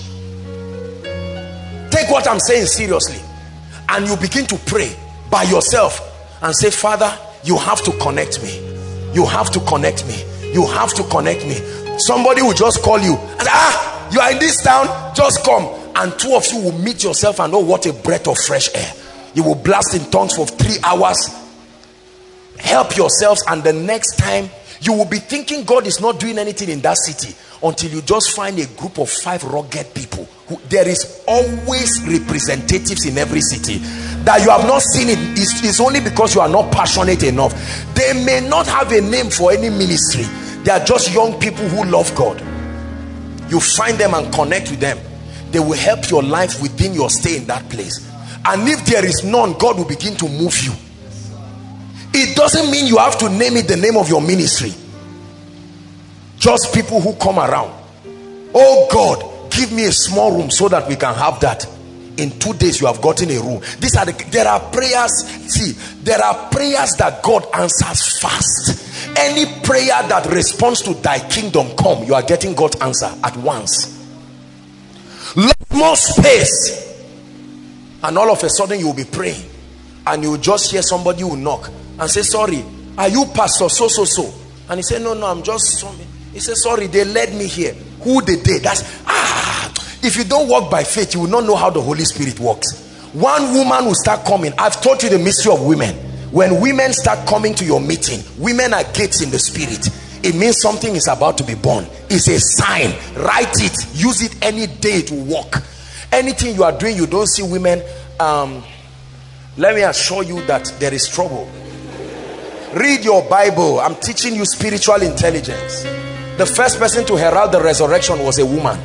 Take what I'm saying seriously. And you begin to pray by yourself and say, Father, you have to connect me. You have to connect me. You have to connect me. Somebody will just call you and ah, you are in this town, just come. And two of you will meet yourself and know what a breath of fresh air. You will blast in tongues for three hours. Help yourselves, and the next time you will be thinking God is not doing anything in that city until you just find a group of five rugged people. Who, there is always representatives in every city. That you have not seen it is, is only because you are not passionate enough. They may not have a name for any ministry. They are just young people who love God. You find them and connect with them. They will help your life within your stay in that place. And if there is none, God will begin to move you. It doesn't mean you have to name it the name of your ministry. Just people who come around. Oh God, give me a small room so that we can have that. In two days you have gotten a room. These are the, there are prayers. See, there are prayers that God answers fast. Any prayer that responds to thy kingdom come, you are getting God's answer at once. Lot more space. And all of a sudden you will be praying and you will just hear somebody who knock and say, sorry, are you pastor so so so? And he said, no no, I'm just sorry. He said, sorry, they led me here. Who did they? That's ah if you don't walk by faith, you will not know how the Holy Spirit works. One woman will start coming. I've taught you the mystery of women. When women start coming to your meeting, women are gates in the spirit. It means something is about to be born. It's a sign. Write it, use it any day to walk. Anything you are doing, you don't see women. Um, let me assure you that there is trouble. Read your Bible. I'm teaching you spiritual intelligence. The first person to herald the resurrection was a woman.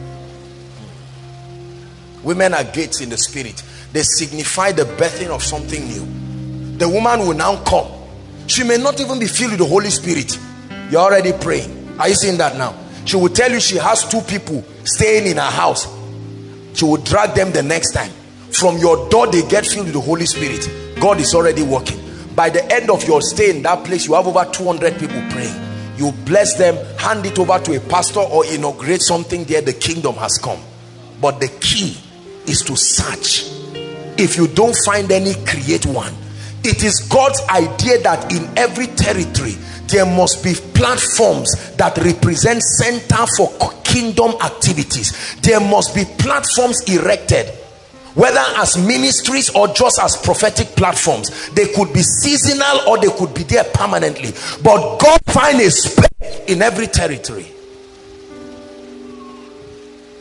Women are gates in the spirit. They signify the birthing of something new. The woman will now come. She may not even be filled with the Holy Spirit. You're already praying. Are you seeing that now? She will tell you she has two people staying in her house. She will drag them the next time. From your door they get filled with the Holy Spirit. God is already working. By the end of your stay in that place, you have over two hundred people praying. You bless them, hand it over to a pastor or inaugurate something there. The kingdom has come. But the key is to search. If you don't find any, create one. It is God's idea that in every territory there must be platforms that represent center for kingdom activities. There must be platforms erected, whether as ministries or just as prophetic platforms. They could be seasonal or they could be there permanently. But God finds a space in every territory.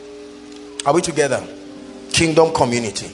Are we together? Kingdom community.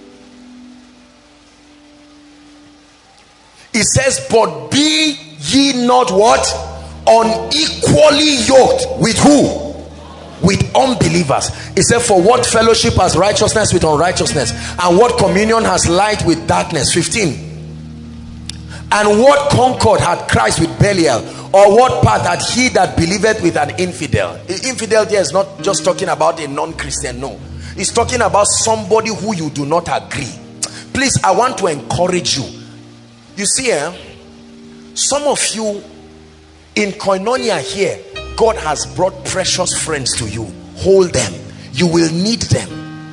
It says, but be ye not what? Unequally yoked with who? With unbelievers. It said, for what fellowship has righteousness with unrighteousness, and what communion has light with darkness? Fifteen. And what concord had Christ with Belial, or what part had he that believeth with an infidel? The infidel there is not just talking about a non-Christian, no. It's talking about somebody who you do not agree. Please, I want to encourage you. You see, eh, some of you in Koinonia here, God has brought precious friends to you. Hold them. You will need them.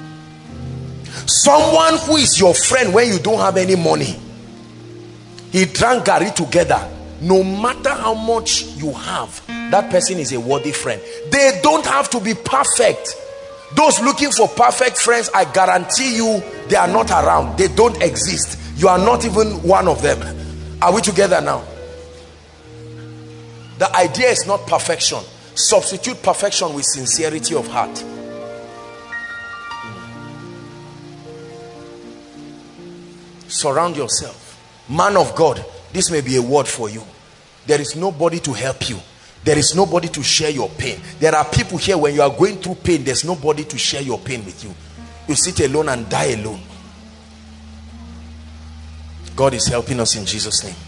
Someone who is your friend when you don't have any money. He drank Gary together. No matter how much you have, that person is a worthy friend. They don't have to be perfect. Those looking for perfect friends, I guarantee you, they are not around. They don't exist. You are not even one of them. Are we together now? The idea is not perfection. Substitute perfection with sincerity of heart. Surround yourself. Man of God, this may be a word for you. There is nobody to help you. There is nobody to share your pain. There are people here, when you are going through pain, there's nobody to share your pain with you. You sit alone and die alone. God is helping us in Jesus' name.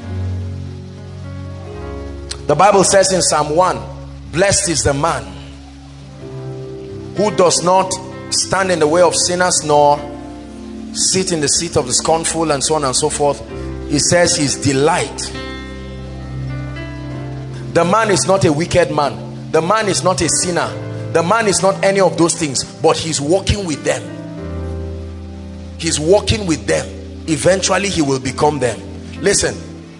The Bible says in Psalm one, blessed is the man who does not stand in the way of sinners, nor sit in the seat of the scornful, and so on and so forth. He says his delight. The man is not a wicked man. The man is not a sinner. The man is not any of those things, but he's walking with them. He's walking with them. Eventually he will become them. Listen,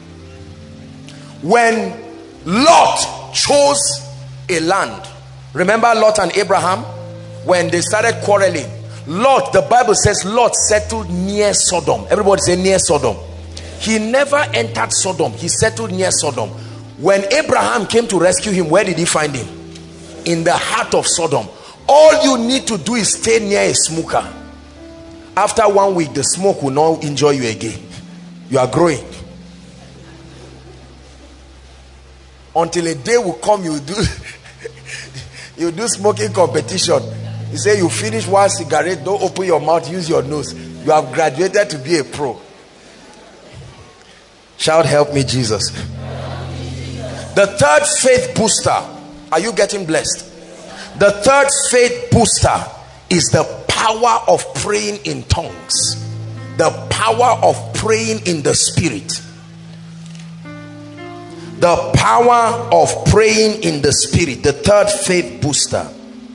when Lot chose a land, remember Lot and Abraham? When they started quarreling, Lot, the Bible says Lot settled near Sodom. Everybody say near Sodom. He never entered Sodom. He settled near Sodom. When Abraham came to rescue him, where did he find him? In the heart of Sodom. All you need to do is stay near a smoker. After one week, the smoke will not enjoy you again. You are growing. Until a day will come, you do you do smoking competition. You say you finish one cigarette, don't open your mouth, use your nose. You have graduated to be a pro. Shout, help me, Jesus. The third faith booster. Are you getting blessed? The third faith booster is the power of praying in tongues. The power of praying in the spirit. The power of praying in the spirit. The third faith booster.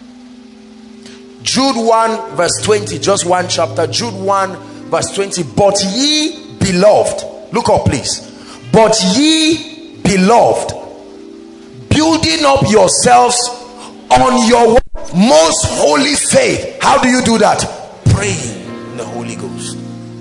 Jude one verse twenty, just one chapter. Jude one verse twenty. But ye beloved, look up please. But ye beloved, building up yourselves on your most holy faith. How do you do that? Praying in the Holy Ghost.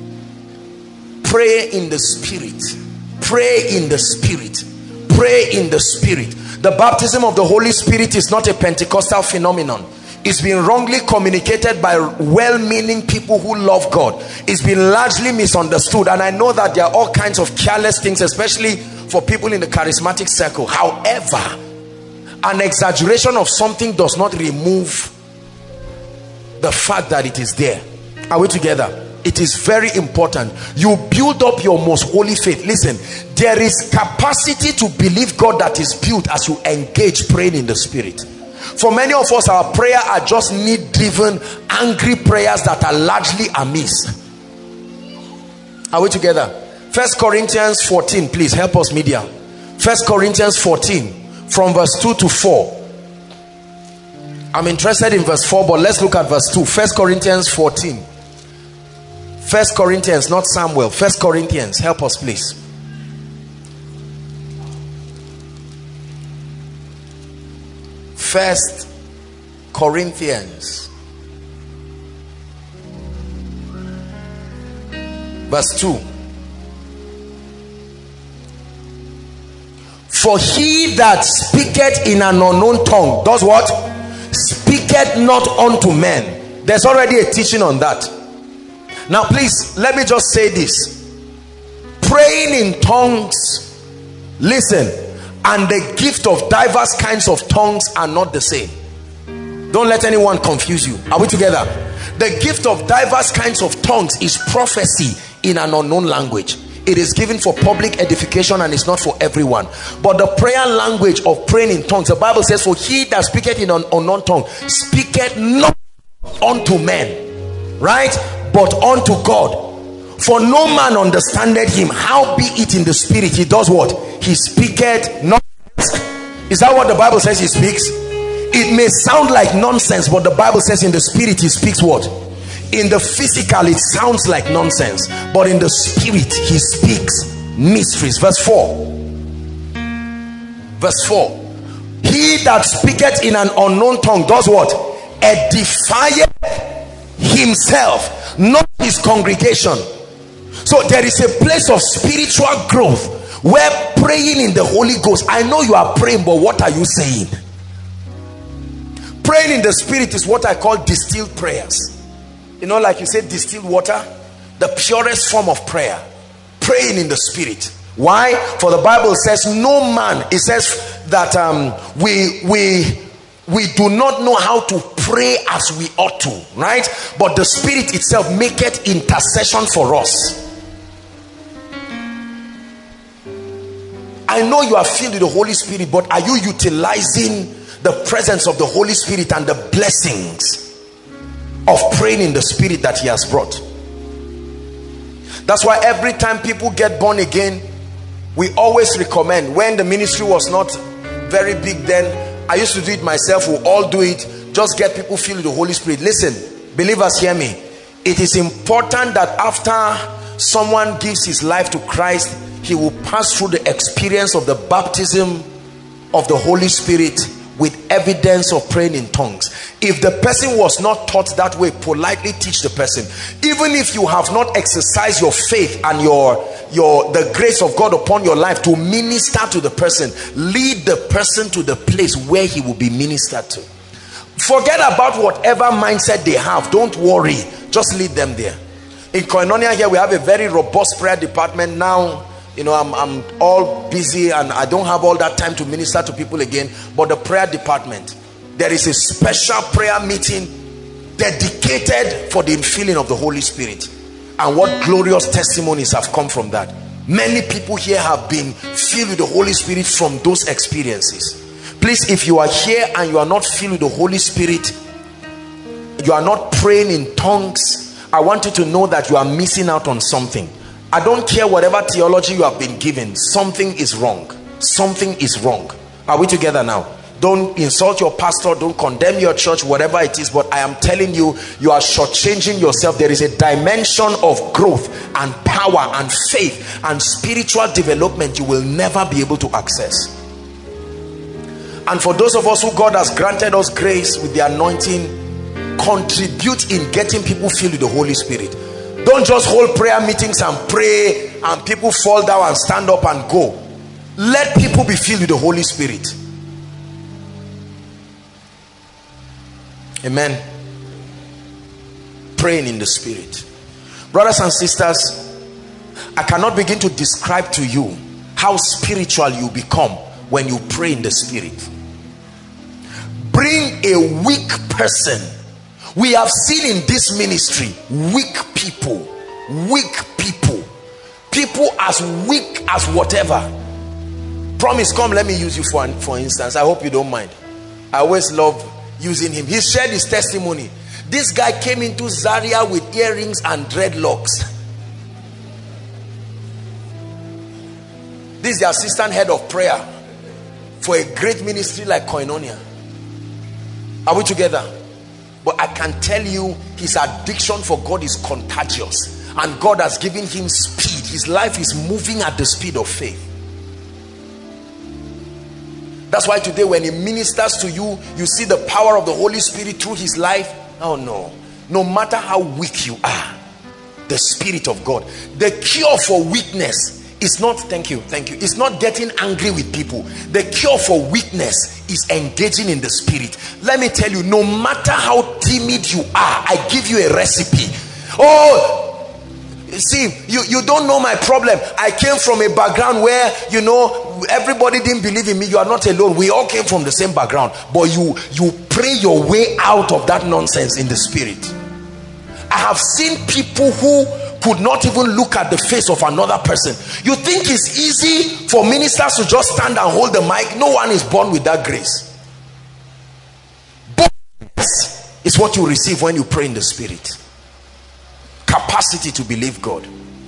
Pray in the spirit. Pray in the spirit. Pray in the spirit. The baptism of the Holy Spirit is not a Pentecostal phenomenon. It's been wrongly communicated by well-meaning people who love God. It's been largely misunderstood, and I know that there are all kinds of careless things, especially for people in the charismatic circle. However, an exaggeration of something does not remove the fact that it is there. Are we together? It is very important. You build up your most holy faith. Listen, there is capacity to believe God that is built as you engage praying in the spirit. For many of us, our prayer are just need-driven, angry prayers that are largely amiss. Are we together? First Corinthians fourteen, please help us, media. First Corinthians fourteen, from verse two to four. I'm interested in verse four, but let's look at verse two. First Corinthians fourteen. First Corinthians, not Samuel. First Corinthians, help us, please. First Corinthians, verse two. For he that speaketh in an unknown tongue does what? Speaketh speaketh not unto men. There's already a teaching on that. Now please, let me just say this. Praying in tongues, listen, and the gift of diverse kinds of tongues are not the same. Don't let anyone confuse you. Are we together? The gift of diverse kinds of tongues is prophecy in an unknown language. It is given for public edification and it's not for everyone. But the prayer language of praying in tongues, the Bible says, for he that speaketh in an unknown tongue speaketh not unto men, right, but unto God. For no man understandeth him. How be it in the spirit? He does what? He speaketh not. Is that what the Bible says he speaks? It may sound like nonsense, but the Bible says in the spirit he speaks what? In the physical it sounds like nonsense, but in the spirit he speaks mysteries. Verse four. Verse four. He that speaketh in an unknown tongue does what? Edifieth himself, not his congregation. So there is a place of spiritual growth where praying in the Holy Ghost, I know you are praying, but what are you saying? Praying in the spirit is what I call distilled prayers. You know, like you say, distilled water, the purest form of prayer. Praying in the spirit. Why? For the Bible says no man, it says that um, we we we do not know how to pray as we ought to, right? But the spirit itself maketh intercession for us. I know you are filled with the Holy Spirit, but are you utilizing the presence of the Holy Spirit and the blessings of praying in the spirit that he has brought? That's why every time people get born again, we always recommend, when the ministry was not very big then, I used to do it myself, we'll all do it, just get people filled with the Holy Spirit. Listen, believers, hear me. It is important that after someone gives his life to Christ, he will pass through the experience of the baptism of the Holy Spirit with evidence of praying in tongues. If the person was not taught that way, politely teach the person. Even if you have not exercised your faith and your your the grace of God upon your life to minister to the person, lead the person to the place where he will be ministered to. Forget about whatever mindset they have. Don't worry, just lead them there. In Koinonia here we have a very robust prayer department. Now you know, I'm, I'm all busy and I don't have all that time to minister to people again. But the prayer department, there is a special prayer meeting dedicated for the infilling of the Holy Spirit. And what glorious testimonies have come from that. Many people here have been filled with the Holy Spirit from those experiences. Please, if you are here and you are not filled with the Holy Spirit, you are not praying in tongues, I want you to know that you are missing out on something. I don't care whatever theology you have been given, something is wrong. Something is wrong. Are we together now? Don't insult your pastor, don't condemn your church, whatever it is, but I am telling you, you are shortchanging yourself. There is a dimension of growth and power and faith and spiritual development you will never be able to access. And for those of us who God has granted us grace with the anointing, contribute in getting people filled with the Holy Spirit. Don't just hold prayer meetings and pray and people fall down and stand up and go. Let people be filled with the Holy Spirit. Amen. Praying in the Spirit. Brothers and sisters, I cannot begin to describe to you how spiritual you become when you pray in the Spirit. Bring a weak person. We have seen in this ministry weak people, weak people, people as weak as whatever. Promise, come, let me use you for, for instance. I hope you don't mind. I always love using him. He shared his testimony. This guy came into Zaria with earrings and dreadlocks. This is the assistant head of prayer for a great ministry like Koinonia. Are we together? But I can tell you, his addiction for God is contagious. And God has given him speed. His life is moving at the speed of faith. That's why today when he ministers to you, you see the power of the Holy Spirit through his life. Oh no. No matter how weak you are, the Spirit of God. The cure for weakness It's not, thank you, thank you. It's not getting angry with people. The cure for weakness is engaging in the spirit. Let me tell you, no matter how timid you are, I give you a recipe. Oh, see, you, you don't know my problem. I came from a background where, you know, everybody didn't believe in me. You are not alone. We all came from the same background. But you, you pray your way out of that nonsense in the spirit. I have seen people who could not even look at the face of another person. You think it's easy for ministers to just stand and hold the mic? No one is born with that grace. Boldness is what you receive when you pray in the spirit. Capacity to believe God.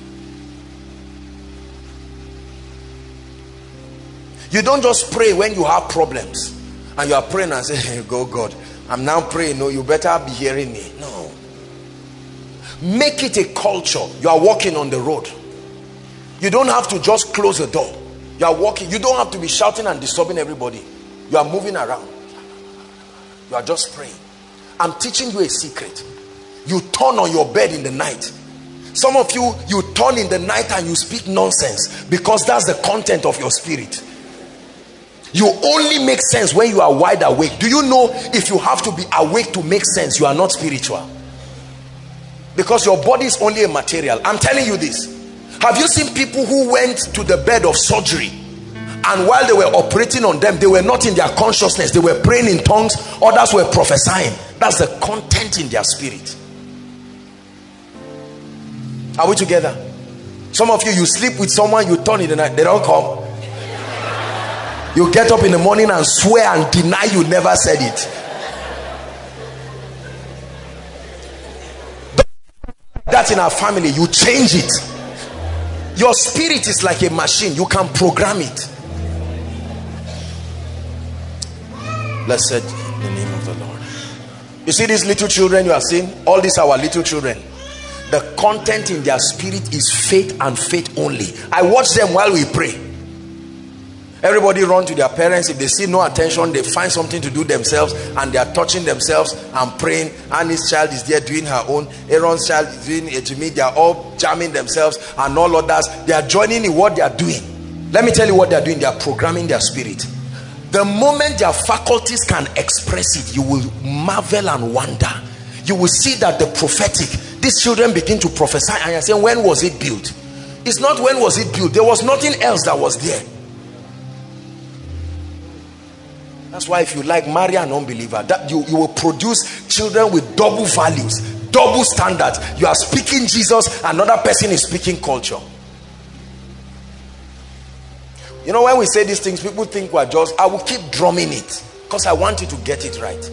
You don't just pray when you have problems and you are praying and say, hey, go God, I'm now praying. No, you better be hearing me. No. Make it a culture. You are walking on the road. You don't have to just close the door. You are walking. You don't have to be shouting and disturbing everybody. You are moving around. You are just praying. I'm teaching you a secret. You turn on your bed in the night. Some of you, you turn in the night and you speak nonsense because that's the content of your spirit. You only make sense when you are wide awake. Do you know if you have to be awake to make sense, you are not spiritual? Because your body is only a material. I'm telling you this. Have you seen people who went to the bed of surgery and while they were operating on them, they were not in their consciousness, they were praying in tongues, others were prophesying? That's the content in their spirit. Are we together? Some of you, you sleep with someone, you turn in the night, they don't come. You get up in the morning and swear and deny you never said it. That's in our family. You change it. Your spirit is like a machine. You can program it. Blessed the name of the Lord. You see these little children you are seeing? All these are our little children. The content in their spirit is faith and faith only. I watch them while we pray. Everybody run to their parents. If they see no attention, they find something to do themselves and they are touching themselves and praying. Annie's child is there doing her own. Aaron's child is doing it to me. They are all jamming themselves and all others. They are joining in what they are doing. Let me tell you what they are doing. They are programming their spirit. The moment their faculties can express it, you will marvel and wonder. You will see that the prophetic, these children begin to prophesy and you're saying, when was it built? It's not when was it built. There was nothing else that was there. That's why if you like, marry an unbeliever. That you, you will produce children with double values, double standards. You are speaking Jesus, another person is speaking culture. You know, when we say these things, people think we're just, I will keep drumming it because I want you to get it right.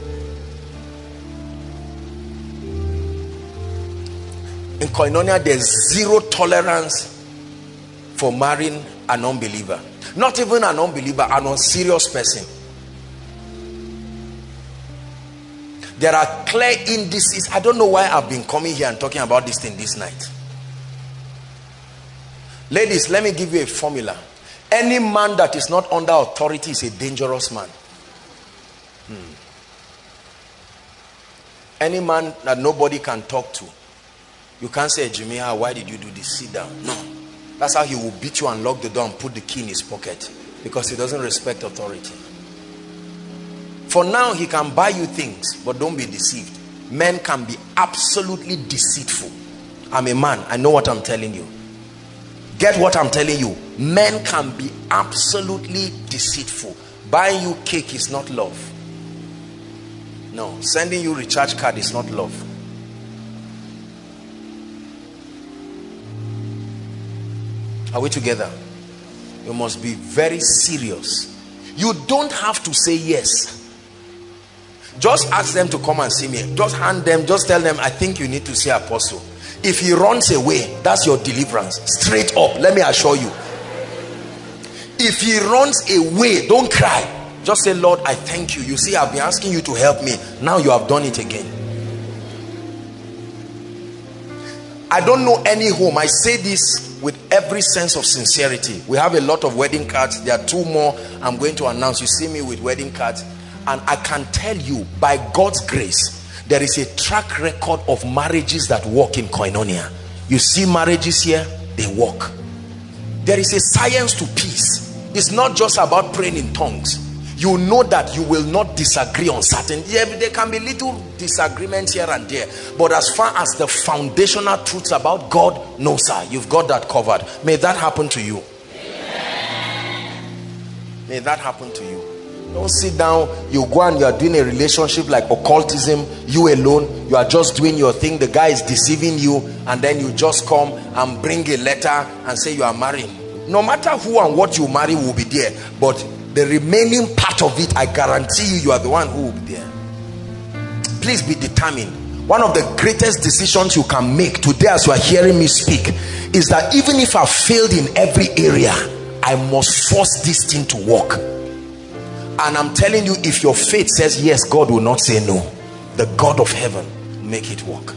In Koinonia, there's zero tolerance for marrying an unbeliever. Not even an unbeliever, an unserious person. There are clear indices. I don't know why I've been coming here and talking about this thing this night. Ladies, let me give you a formula. Any man that is not under authority is a dangerous man. Hmm. Any man that nobody can talk to. You can't say, Jimmy, why did you do this? Sit down. No. That's how he will beat you and lock the door and put the key in his pocket. Because he doesn't respect authority. For now, he can buy you things, but don't be deceived. Men can be absolutely deceitful. I'm a man. I know what I'm telling you. Get what I'm telling you. Men can be absolutely deceitful. Buying you cake is not love. No. Sending you recharge card is not love. Are we together? You must be very serious. You don't have to say yes. Just ask them to come and see me. Just hand them, just tell them, I think you need to see Apostle. If he runs away, that's your deliverance. Straight up, let me assure you. If he runs away, don't cry. Just say, Lord, I thank you. You see, I've been asking you to help me. Now you have done it again. I don't know any home. I say this with every sense of sincerity. We have a lot of wedding cards. There are two more I'm going to announce. You see me with wedding cards. And I can tell you, by God's grace, there is a track record of marriages that work in Koinonia. You see marriages here, they work. There is a science to peace. It's not just about praying in tongues. You know that you will not disagree on certain. Yeah, there can be little disagreements here and there, but as far as the foundational truths about God, no sir, you've got that covered. May that happen to you. May that happen to you. Don't sit down, you go and you are doing a relationship like occultism, you alone, you are just doing your thing, the guy is deceiving you, and then you just come and bring a letter and say you are marrying. No matter who and what you marry will be there, but the remaining part of it, I guarantee you, you are the one who will be there. Please be determined. One of the greatest decisions you can make today as you are hearing me speak is that even if I failed in every area, I must force this thing to work. And I'm telling you, if your faith says yes, God will not say no. The God of heaven will make it work.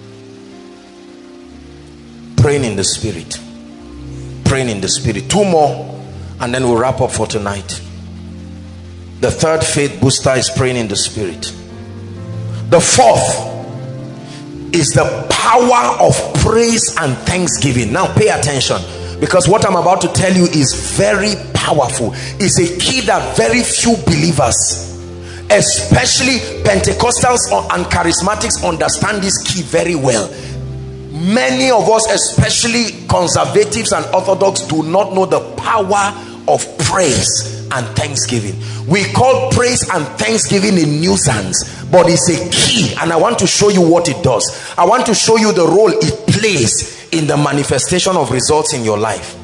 Praying in the spirit. Praying in the spirit. Two more and then we'll wrap up for tonight. The third faith booster is praying in the spirit. The fourth is the power of praise and thanksgiving. Now pay attention, because what I'm about to tell you is very powerful. It's a key that very few believers, especially Pentecostals and charismatics, understand this key very well. Many of us, especially conservatives and orthodox, do not know the power of praise and thanksgiving. We call praise and thanksgiving a nuisance, but it's a key, and I want to show you what it does. I want to show you the role it plays in the manifestation of results in your life.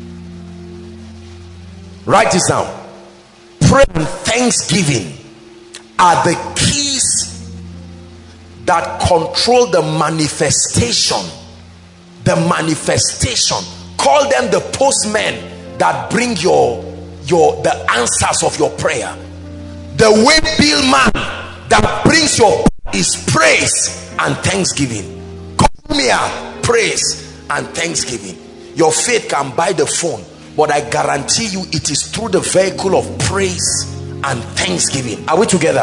Write this down. Prayer and thanksgiving are the keys that control the manifestation. The manifestation. Call them the postmen that bring your your the answers of your prayer. The way bill man that brings your is praise and thanksgiving. Come here, praise and thanksgiving. Your faith can buy the phone, but I guarantee you it is through the vehicle of praise and thanksgiving. Are we together?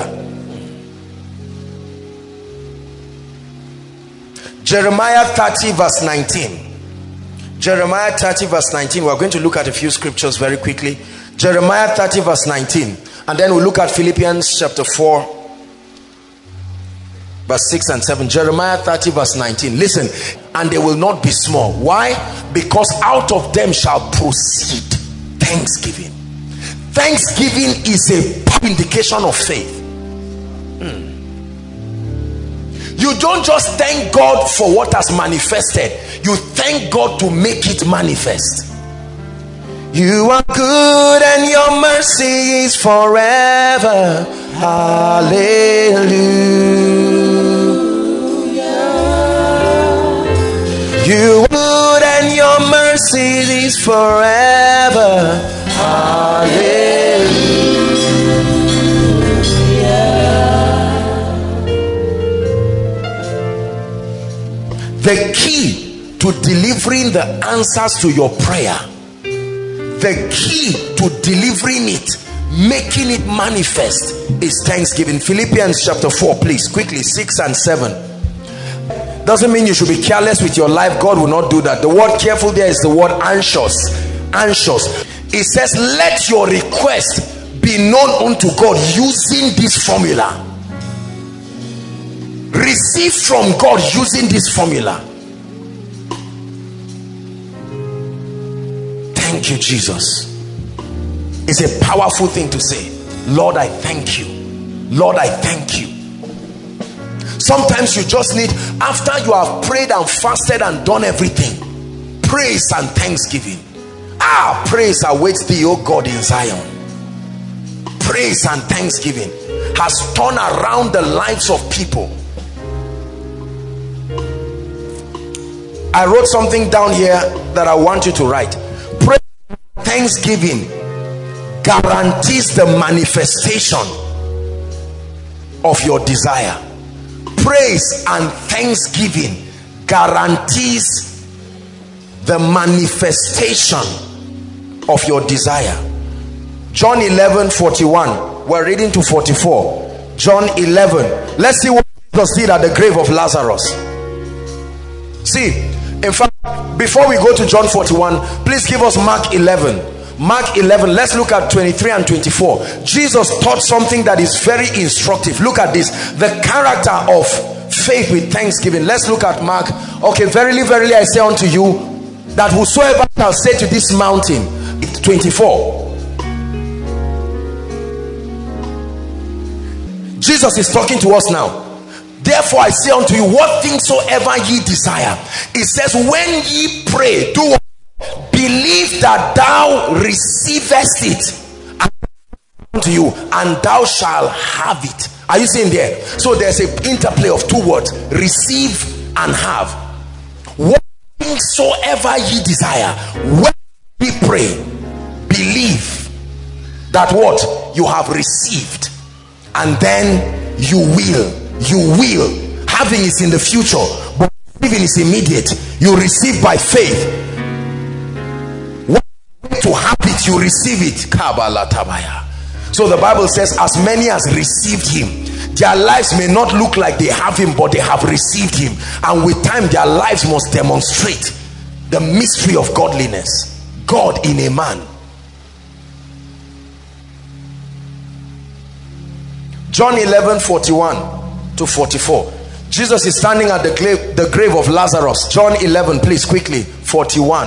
Jeremiah thirty verse nineteen. Jeremiah thirty verse nineteen. We're going to look at a few scriptures very quickly. Jeremiah thirty verse nineteen, and then we'll look at Philippians chapter four verse six and seven. Jeremiah thirty verse nineteen. Listen. And they will not be small. Why? Because out of them shall proceed thanksgiving. Thanksgiving is a indication of faith. hmm. You don't just thank God for what has manifested, you thank God to make it manifest. You are good and your mercy is forever. Hallelujah. You are good and your mercy is forever. Hallelujah. The key to delivering the answers to your prayer, the key to delivering it, making it manifest, is thanksgiving. Philippians chapter four, please, quickly, six and seven. Doesn't mean you should be careless with your life. God will not do that. The word careful there is the word anxious. Anxious. It says, let your request be known unto God using this formula. Receive from God using this formula. Thank you, Jesus. It's a powerful thing to say. Lord, I thank you. Lord, I thank you. Sometimes you just need, after you have prayed and fasted and done everything, praise and thanksgiving. Ah, praise awaits thee, O God, in Zion. Praise and thanksgiving has turned around the lives of people. I wrote something down here that I want you to write. Praise and thanksgiving guarantees the manifestation of your desire. Praise and thanksgiving guarantees the manifestation of your desire. John eleven forty-one. We're reading to forty-four. John eleven. Let's see what Jesus did at the grave of Lazarus. See, In fact, before we go to John forty-one, please give us Mark eleven. Mark eleven, let's look at twenty-three and twenty-four. Jesus taught something that is very instructive. Look at this, the character of faith with thanksgiving. Let's look at Mark. Okay, verily, verily, I say unto you, that whosoever shall say to this mountain, twenty-four. Jesus is talking to us now. Therefore I say unto you, what things soever ye desire. It says, when ye pray, do what? Believe that thou receivest it unto you, and thou shalt have it. Are you seeing there? So there's an interplay of two words, receive and have. What things soever ye desire, when ye pray, believe that what? You have received, and then you will. You will. Having is in the future, but receiving is immediate. You receive by faith. To have it, you receive it. So the Bible says, as many as received him, their lives may not look like they have him, but they have received him. And with time, their lives must demonstrate the mystery of godliness. God in a man. John eleven, forty-one to forty-four. Jesus is standing at the grave, the grave of Lazarus. John eleven, please, quickly. forty-one.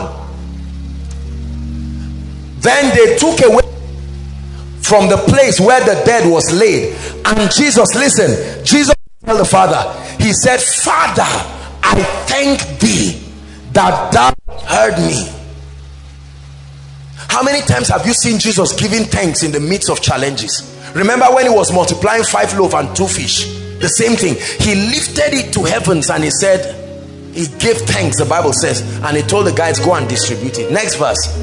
Then they took away from the place where the dead was laid, and Jesus, listen, Jesus told the Father, he said, Father, I thank thee that thou heard me. How many times have you seen Jesus giving thanks in the midst of challenges? Remember when he was multiplying five loaves and two fish? The same thing. He lifted it to heavens and he said, he gave thanks, the Bible says, and he told the guys, go and distribute it. Next verse.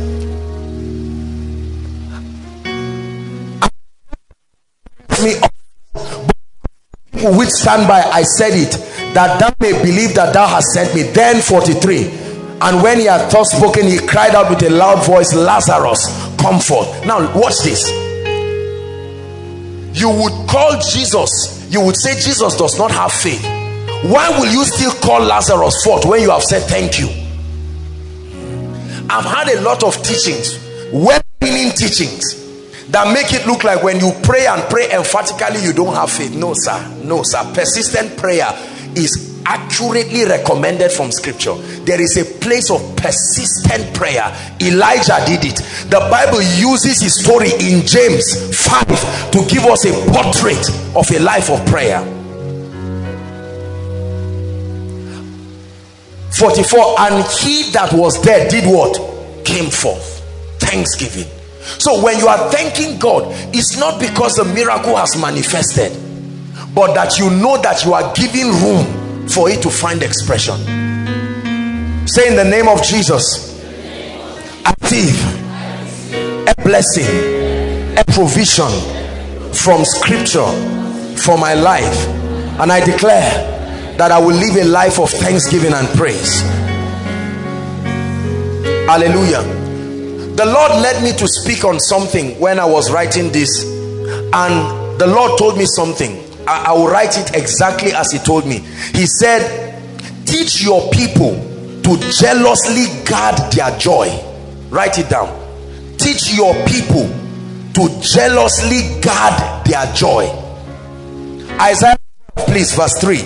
Me which stand by, I said it, that thou may believe that thou hast sent me. Then forty-three, and when he had thus spoken, he cried out with a loud voice, Lazarus, come forth. Now watch this. You would call Jesus, you would say Jesus does not have faith. Why will you still call Lazarus forth when you have said thank you? I've had a lot of teachings, well-meaning teachings, that make it look like when you pray and pray emphatically you don't have faith. No sir, no sir. Persistent prayer is accurately recommended from scripture. There is a place of persistent prayer. Elijah did it. The Bible uses his story in James five to give us a portrait of a life of prayer. forty-four, and he that was dead did what? Came forth. Thanksgiving. So when you are thanking God, it's not because the miracle has manifested, but that you know that you are giving room for it to find expression. Say, in the name of Jesus, I receive a blessing, a provision from scripture for my life, and I declare that I will live a life of thanksgiving and praise. Hallelujah. The Lord led me to speak on something when I was writing this, and the Lord told me something. I, I will write it exactly as he told me. He said, teach your people to jealously guard their joy. Write it down. Teach your people to jealously guard their joy. Isaiah, please, verse three.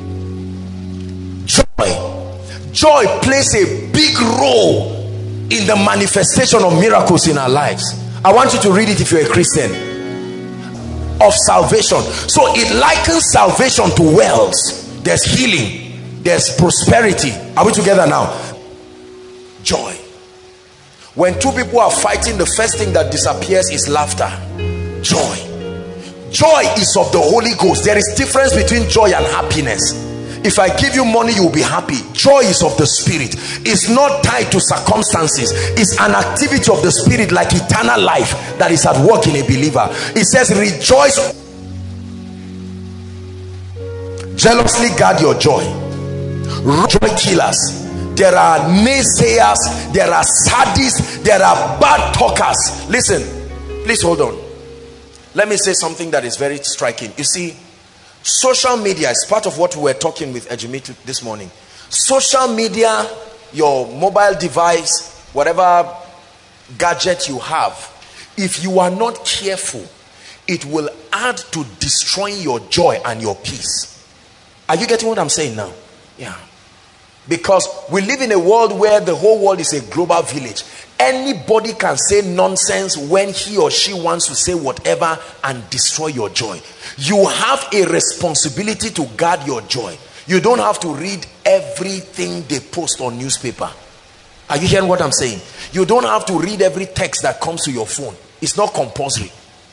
Joy. Joy plays a big role in the manifestation of miracles in our lives. I want you to read it if you're a Christian. Of salvation. So it likens salvation to wells. There's healing, there's prosperity. Are we together now? Joy. When two people are fighting, the first thing that disappears is laughter. Joy. Joy is of the Holy Ghost. There is difference between joy and happiness. If I give you money, you will be happy. Joy is of the spirit. It's not tied to circumstances. It's an activity of the spirit, like eternal life that is at work in a believer. It says, rejoice. Jealously guard your joy. Joy killers. There are naysayers, there are sadists, there are bad talkers. Listen, please hold on. Let me say something that is very striking. You see, social media is part of what we were talking with Ejimit this morning. Social media your mobile device, whatever gadget you have, if you are not careful, it will add to destroying your joy and your peace. Are you getting what I'm saying now? Yeah. Because we live in a world where the whole world is a global village. Anybody can say nonsense when he or she wants to say whatever and destroy your joy. You have a responsibility to guard your joy. You don't have to read everything they post on newspaper. Are you hearing what I'm saying? You don't have to read every text that comes to your phone. It's not compulsory.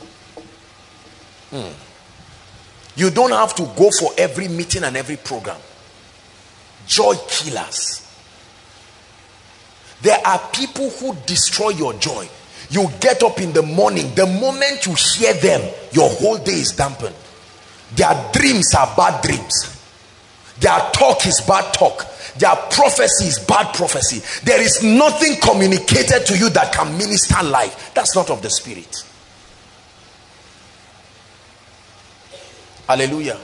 Hmm. You don't have to go for every meeting and every program. Joy killers. There are people who destroy your joy. You get up in the morning, the moment you hear them, your whole day is dampened. Their dreams are bad dreams. Their talk is bad talk. Their prophecy is bad prophecy. There is nothing communicated to you that can minister life. That's not of the Spirit. Hallelujah.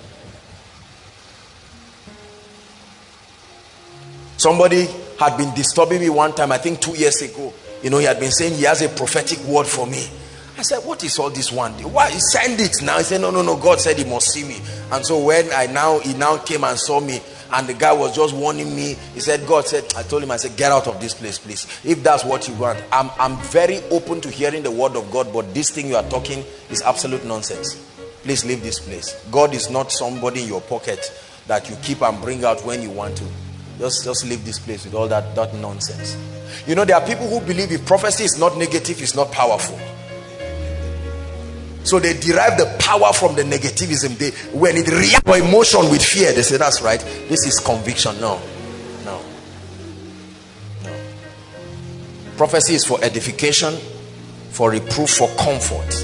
Somebody had been disturbing me one time, I think two years ago. You know, he had been saying he has a prophetic word for me. I said, what is all this one? Why send it now? He said, no, no, no. God said he must see me. And so when I now, he now came and saw me, and the guy was just warning me. He said, God said, I told him, I said, get out of this place, please. If that's what you want. I'm, I'm very open to hearing the word of God, but this thing you are talking is absolute nonsense. Please leave this place. God is not somebody in your pocket that you keep and bring out when you want to. Just, just leave this place with all that, that nonsense. You know, there are people who believe if prophecy is not negative, it's not powerful. So they derive the power from the negativism. They, when it reacts to emotion with fear, they say, that's right. This is conviction. No. No. No. Prophecy is for edification, for reproof, for comfort.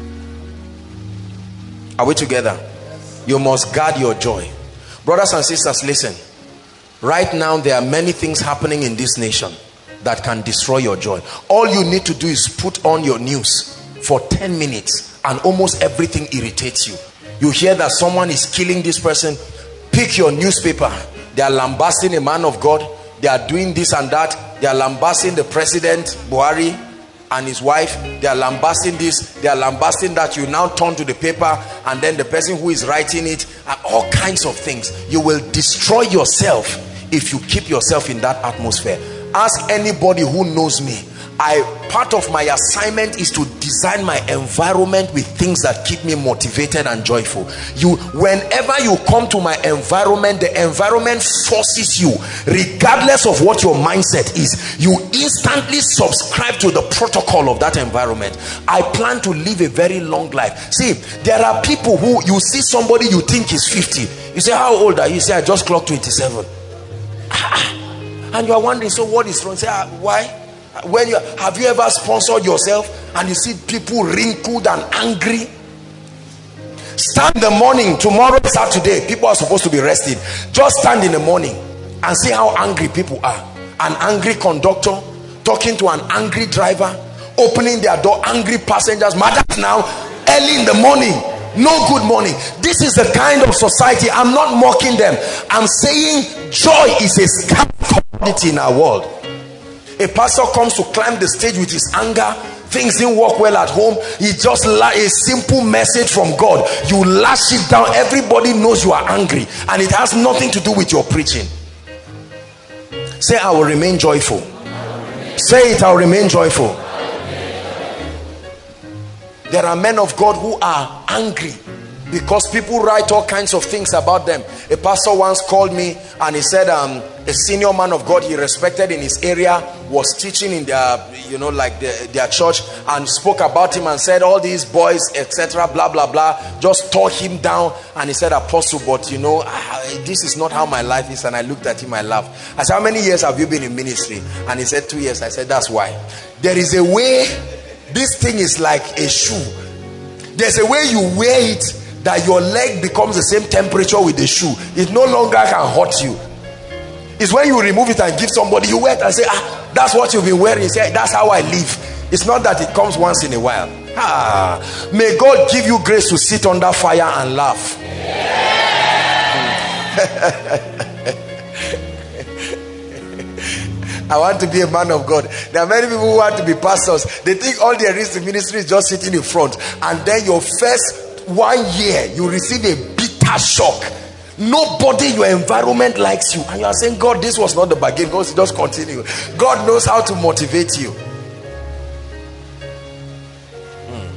Are we together? You must guard your joy. Brothers and sisters, listen. Right now, there are many things happening in this nation that can destroy your joy. All you need to do is put on your news for ten minutes and almost everything irritates you. You hear that someone is killing this person, pick your newspaper. They are lambasting a man of God. They are doing this and that. They are lambasting the president, Buhari, and his wife. They are lambasting this, they are lambasting that. You now turn to the paper, and then the person who is writing it, and all kinds of things. You will destroy yourself if you keep yourself in that atmosphere. Ask anybody who knows me. I part of my assignment is to design my environment with things that keep me motivated and joyful. You, whenever you come to my environment, the environment forces you, regardless of what your mindset is, you instantly subscribe to the protocol of that environment. I plan to live a very long life. See, there are people who, you see somebody you think is fifty. You say, how old are you? You say, I just clocked twenty-seven. And you are wondering, so what is wrong? You say, ah, why? When you have you ever sponsored yourself and you see people wrinkled and angry? Stand in the morning. Tomorrow is Saturday. People are supposed to be rested. Just stand in the morning and see how angry people are. An angry conductor talking to an angry driver, opening their door, angry passengers. Madam, now early in the morning, no good morning. This is the kind of society. I'm not mocking them. I'm saying joy is a scarce commodity in our world. A pastor comes to climb the stage with his anger. Things didn't work well at home. He just la a simple message from God. You lash it down. Everybody knows you are angry, and it has nothing to do with your preaching. Say, I will remain joyful. Say it, I will remain joyful. There are men of God who are angry because people write all kinds of things about them. A pastor once called me and he said um, a senior man of God he respected in his area was teaching in their, you know, like the, their church, and spoke about him and said all these boys, et cetera, blah, blah, blah, just tore him down. And he said, Apostle, but you know, this is not how my life is. And I looked at him, I laughed. I said, how many years have you been in ministry? And he said, two years. I said, that's why. There is a way, this thing is like a shoe. There's a way you wear it that your leg becomes the same temperature with the shoe. It no longer can hurt you. It's when you remove it and give somebody, you wear it and say, ah, that's what you've been wearing. You say, that's how I live. It's not that it comes once in a while. Ah, may God give you grace to sit under fire and laugh. Yeah. I want to be a man of God. There are many people who want to be pastors. They think all there is to ministry is just sitting in front. And then your first one year, you receive a bitter shock. Nobody in your environment likes you. And you are saying, God, this was not the bargain. God, just continue. God knows how to motivate you. Hmm.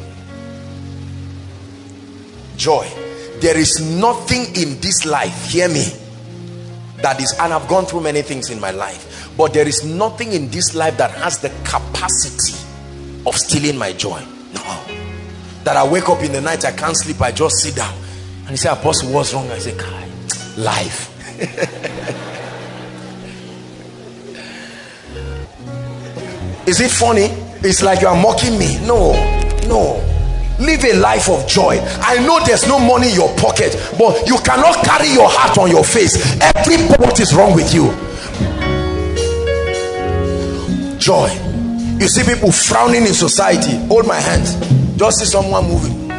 Joy. There is nothing in this life, hear me, that is, and I've gone through many things in my life, but there is nothing in this life that has the capacity of stealing my joy. No. That I wake up in the night, I can't sleep, I just sit down. And he said, Apostle, what's wrong? I say, Kai, life. Is it funny? It's like you are mocking me. No, no. Live a life of joy. I know there's no money in your pocket, but you cannot carry your heart on your face. Every point is wrong with you. Joy. You see people frowning in society. Hold my hands. Just see someone moving.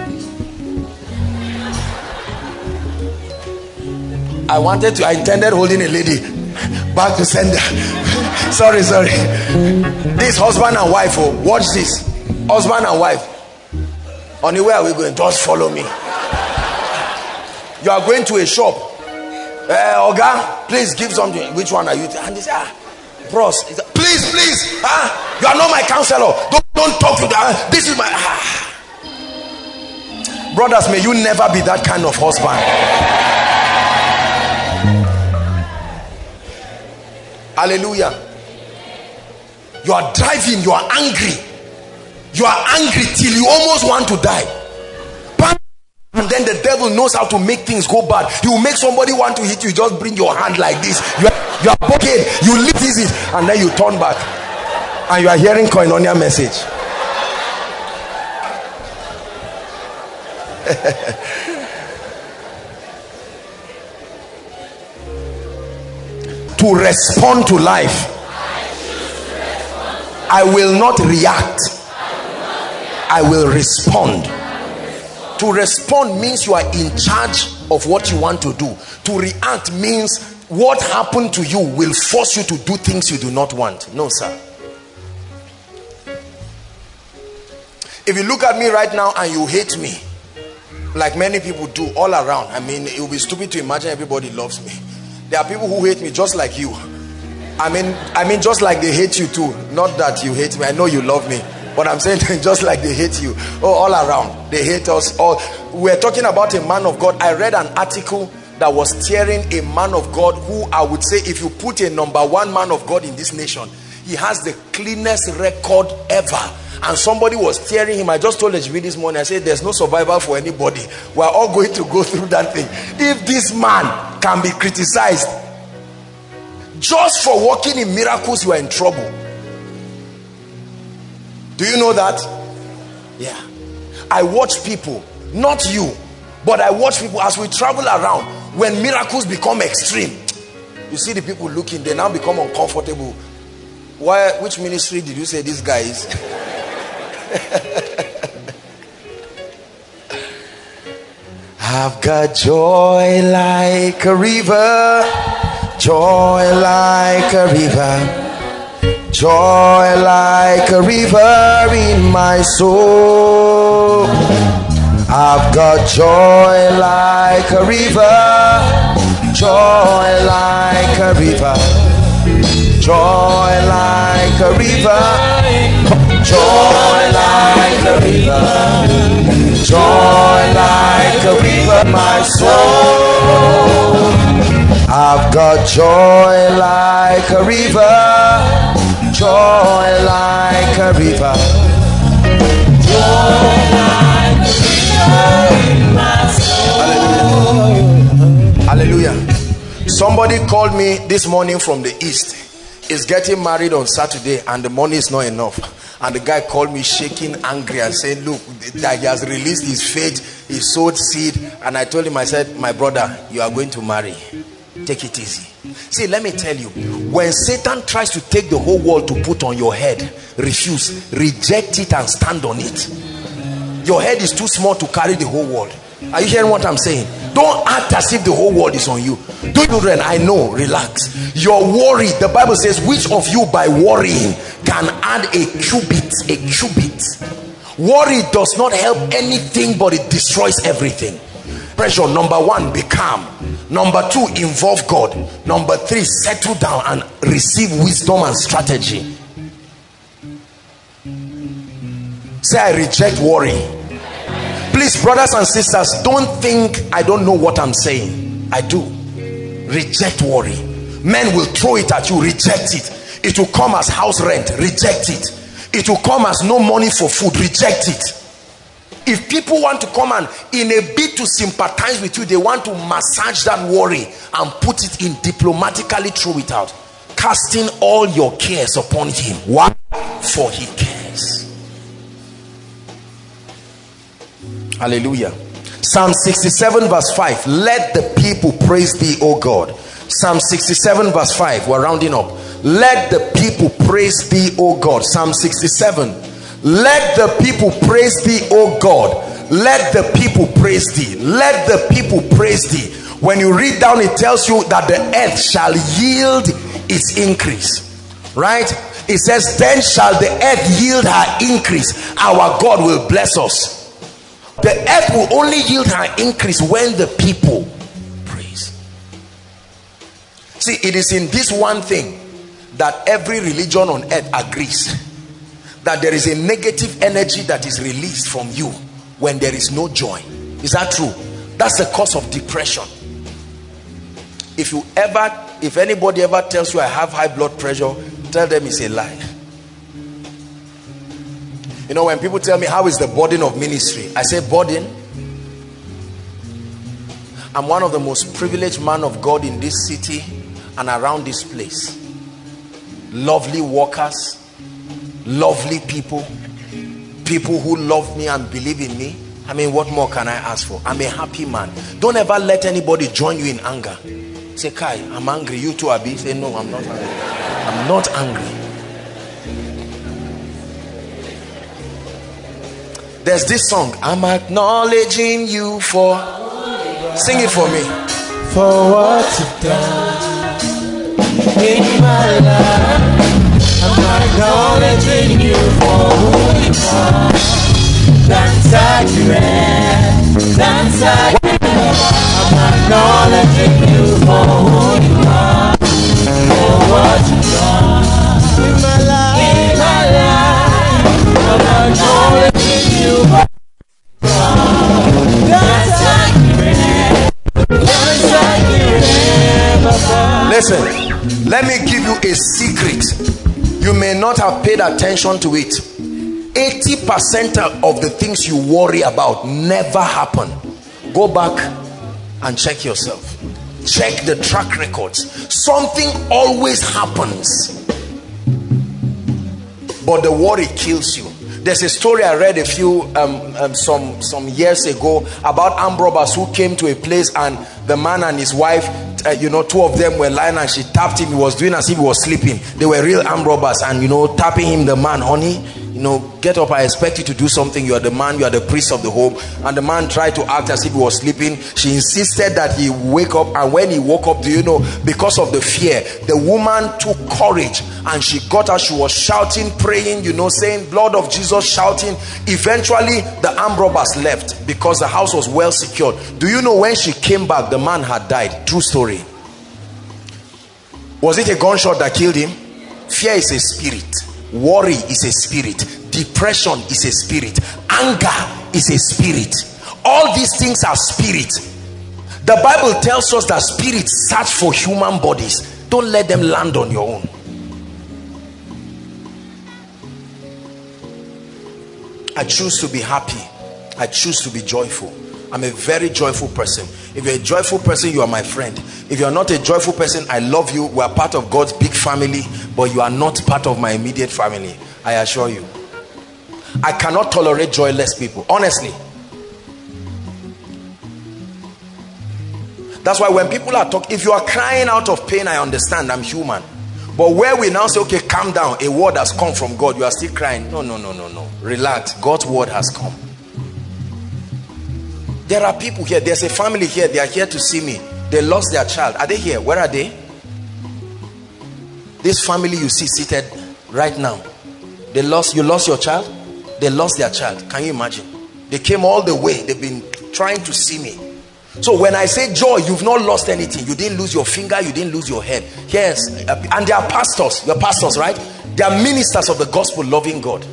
I wanted to, I intended holding a lady. Back to sender. sorry, sorry. This husband and wife, oh, watch this. Husband and wife. Honey, where are we going? Just follow me. You are going to a shop. Uh, Oga, please give something. Which one are you? And they say, ah, bros, please, please. Ah, you are not my counselor. Don't, don't talk to that. This is my. Ah. Brothers, may you never be that kind of husband. Hallelujah. You are driving, you are angry. You are angry till you almost want to die. And then the devil knows how to make things go bad. He will make somebody want to hit you. Just bring your hand like this. You are, you are broken. You lift it and then you turn back. And you are hearing koinonia message. To respond to life. I will not react. I will respond. To respond means you are in charge of what you want to do. To react means what happened to you will force you to do things you do not want. No, sir. If you look at me right now and you hate me, like many people do all around, I mean, it would be stupid to imagine everybody loves me. There are people who hate me just like you. I mean, I mean, just like they hate you too. Not that you hate me. I know you love me. But I'm saying just like they hate you. Oh, all around. They hate us all. We're talking about a man of God. I read an article that was tearing a man of God who I would say, if you put a number one man of God in this nation, he has the cleanest record ever. And somebody was tearing him. I just told H B this morning, I said, there's no survival for anybody. We're all going to go through that thing. If this man can be criticized just for working in miracles, you are in trouble. Do you know that? Yeah. I watch people, not you, but I watch people as we travel around. When miracles become extreme, you see the people looking, they now become uncomfortable. Why? Which ministry did you say this guy is? I've got joy like a river, joy like a river. Joy like a river in my soul. I've got joy like a river, joy like a river, joy like a river, joy like a river, joy like a river, my soul. I've got joy like a river, joy like a river, joy like a river in my soul. Hallelujah. Hallelujah. Somebody called me this morning from the east. He's getting married on Saturday and the money is not enough. And the guy called me shaking, angry, and saying, look, that he has released his faith, he sowed seed. And I told him, I said, my brother, you are going to marry. Take it easy. See, let me tell you, when Satan tries to take the whole world to put on your head, refuse, reject it and stand on it. Your head is too small to carry the whole world. Are you hearing what I'm saying? Don't act as if the whole world is on you. Do children, I know, relax. You're worried. The Bible says, which of you by worrying can add a cubit? A cubit. Worry does not help anything, but it destroys everything. Pressure. Number one, be calm. Number two, involve God. Number three, settle down and receive wisdom and strategy. Say, I reject worry. Please, brothers and sisters, don't think I don't know what I'm saying. I do. Reject worry. Men will throw it at you. Reject it. It will come as house rent. Reject it. It will come as no money for food. Reject it. If people want to come and in a bid to sympathize with you, they want to massage that worry and put it in, diplomatically throw it out. Casting all your cares upon him. Why? For he cares. Hallelujah. Psalm sixty-seven verse five. Let the people praise thee, O God. Psalm sixty-seven verse five. We're rounding up. Let the people praise thee, O God. Psalm sixty-seven. Let the people praise thee, O God. Let the people praise thee. Let the people praise thee. When you read down, it tells you that the earth shall yield its increase. Right? It says, then shall the earth yield her increase. Our God will bless us. The earth will only yield her increase when the people praise. See, it is in this one thing that every religion on earth agrees, that there is a negative energy that is released from you when there is no joy. Is that true? That's the cause of depression. If you ever, if anybody ever tells you I have high blood pressure, tell them it's a lie. You know, when people tell me how is the burden of ministry, I say burden. I'm one of the most privileged men of God in this city and around this place. Lovely workers, lovely people, people who love me and believe in me. I mean, what more can I ask for? I'm a happy man. Don't ever let anybody join you in anger. Say, Kai, I'm angry. You too, Abi. Say, no, I'm not angry. I'm not angry. There's this song, I'm acknowledging you for. Sing it for me. For what you've done in my life. I'm acknowledging you for who you are. Dance like you are. Dance like you are. I'm acknowledging you for who you are. For what you've done in my life. In my life. I'm acknowledging you for who you are. Dance like you are. Dance like you are. Listen, let me give you a secret. You may not have paid attention to it. eighty percent of the things you worry about never happen. Go back and check yourself. Check the track records. Something always happens, but the worry kills you. There's a story I read a few um, um, some some years ago about armed robbers who came to a place, and the man and his wife, uh, you know, two of them were lying, and she tapped him. He was doing as if he was sleeping. They were real armed robbers, and you know, tapping him, the man, honey, you know, get up, I expect you to do something. You are the man, you are the priest of the home. And the man tried to act as if he was sleeping. She insisted that he wake up, and when he woke up, do you know, because of the fear, the woman took courage and she got out. She was shouting, praying, you know, saying, blood of Jesus, shouting. Eventually the armed robbers left because the house was well secured. Do you know, when she came back, the man had died? True story. Was it a gunshot that killed him? Fear is a spirit. Worry is a spirit. Depression is a spirit. Anger is a spirit. All these things are spirits. The Bible tells us that spirits search for human bodies. Don't let them land on your own. I choose to be happy. I choose to be joyful. I'm a very joyful person. If you're a joyful person, you are my friend. If you're not a joyful person, I love you. We are part of God's big family, but you are not part of my immediate family. I assure you. I cannot tolerate joyless people, honestly. That's why when people are talking, if you are crying out of pain, I understand, I'm human. But where we now say, okay, calm down, a word has come from God, you are still crying. No, no, no, no, no. Relax. God's word has come. There are people here. There's a family here. They are here to see me. They lost their child. Are they here? Where are they? This family you see seated right now. They lost, you lost your child? They lost their child. Can you imagine? They came all the way. They've been trying to see me. So when I say joy, you've not lost anything. You didn't lose your finger. You didn't lose your head. Yes. And they are pastors. You're pastors, right? They are ministers of the gospel, loving God.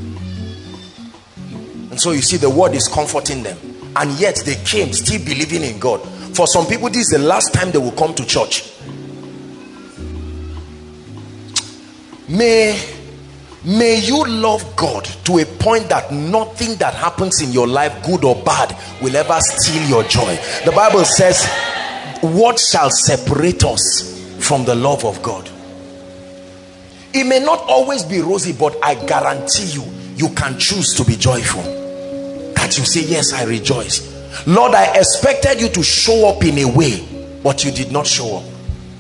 And so you see, the word is comforting them. And yet they came still believing in God. For some people, this is the last time they will come to church. May, may you love God to a point that nothing that happens in your life, good or bad, will ever steal your joy. The Bible says, what shall separate us from the love of God? It may not always be rosy, but I guarantee you, you can choose to be joyful. That you say, yes, I rejoice. Lord, I expected you to show up in a way, but you did not show up.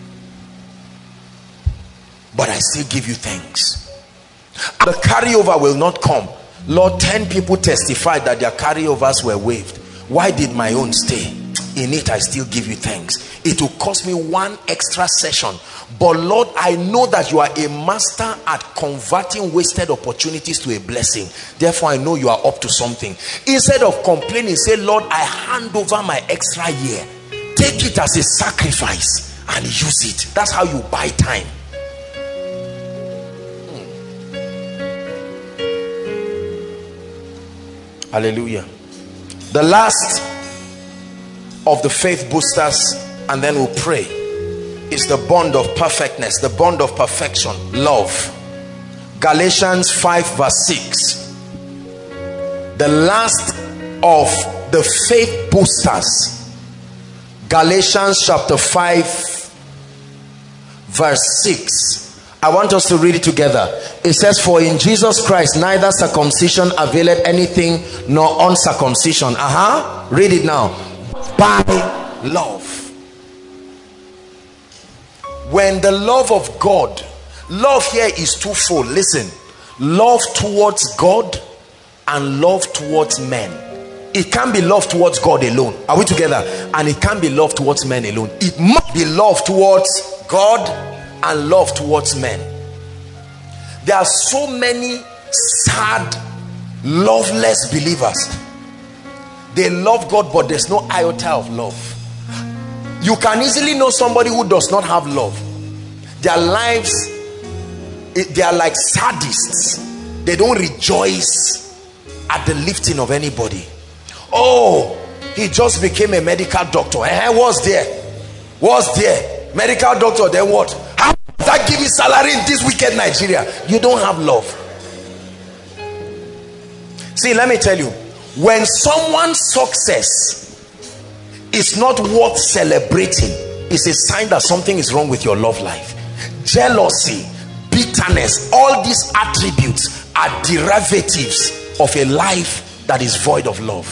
But I still give you thanks. The carryover will not come. Lord, ten people testified that their carryovers were waived. Why did my own stay? In it, I still give you thanks. It will cost me one extra session. But Lord, I know that you are a master at converting wasted opportunities to a blessing. Therefore, I know you are up to something. Instead of complaining, say, Lord, I hand over my extra year. Take it as a sacrifice and use it. That's how you buy time. Hmm. Hallelujah. The last of the faith boosters, and then we'll pray, is the bond of perfectness, the bond of perfection, love. Galatians five verse six. The last of the faith boosters. Galatians chapter five verse six. I want us to read it together. It says, for in Jesus Christ neither circumcision availeth anything nor uncircumcision. Uh-huh. Read it now. By love. When the love of God, love here is twofold. Listen, love towards God and love towards men. It can't be love towards God alone. Are we together? And it can't be love towards men alone. It must be love towards God and love towards men. There are so many sad, loveless believers. They love God, but there's no iota of love. You can easily know somebody who does not have love. Their lives, they are like sadists. They don't rejoice at the lifting of anybody. Oh, he just became a medical doctor. Eh, what's there? What's there? Medical doctor, then what? How does that give you salary in this wicked Nigeria? You don't have love. See, let me tell you, when someone's success is not worth celebrating, it's a sign that something is wrong with your love life. Jealousy, bitterness, all these attributes are derivatives of a life that is void of love.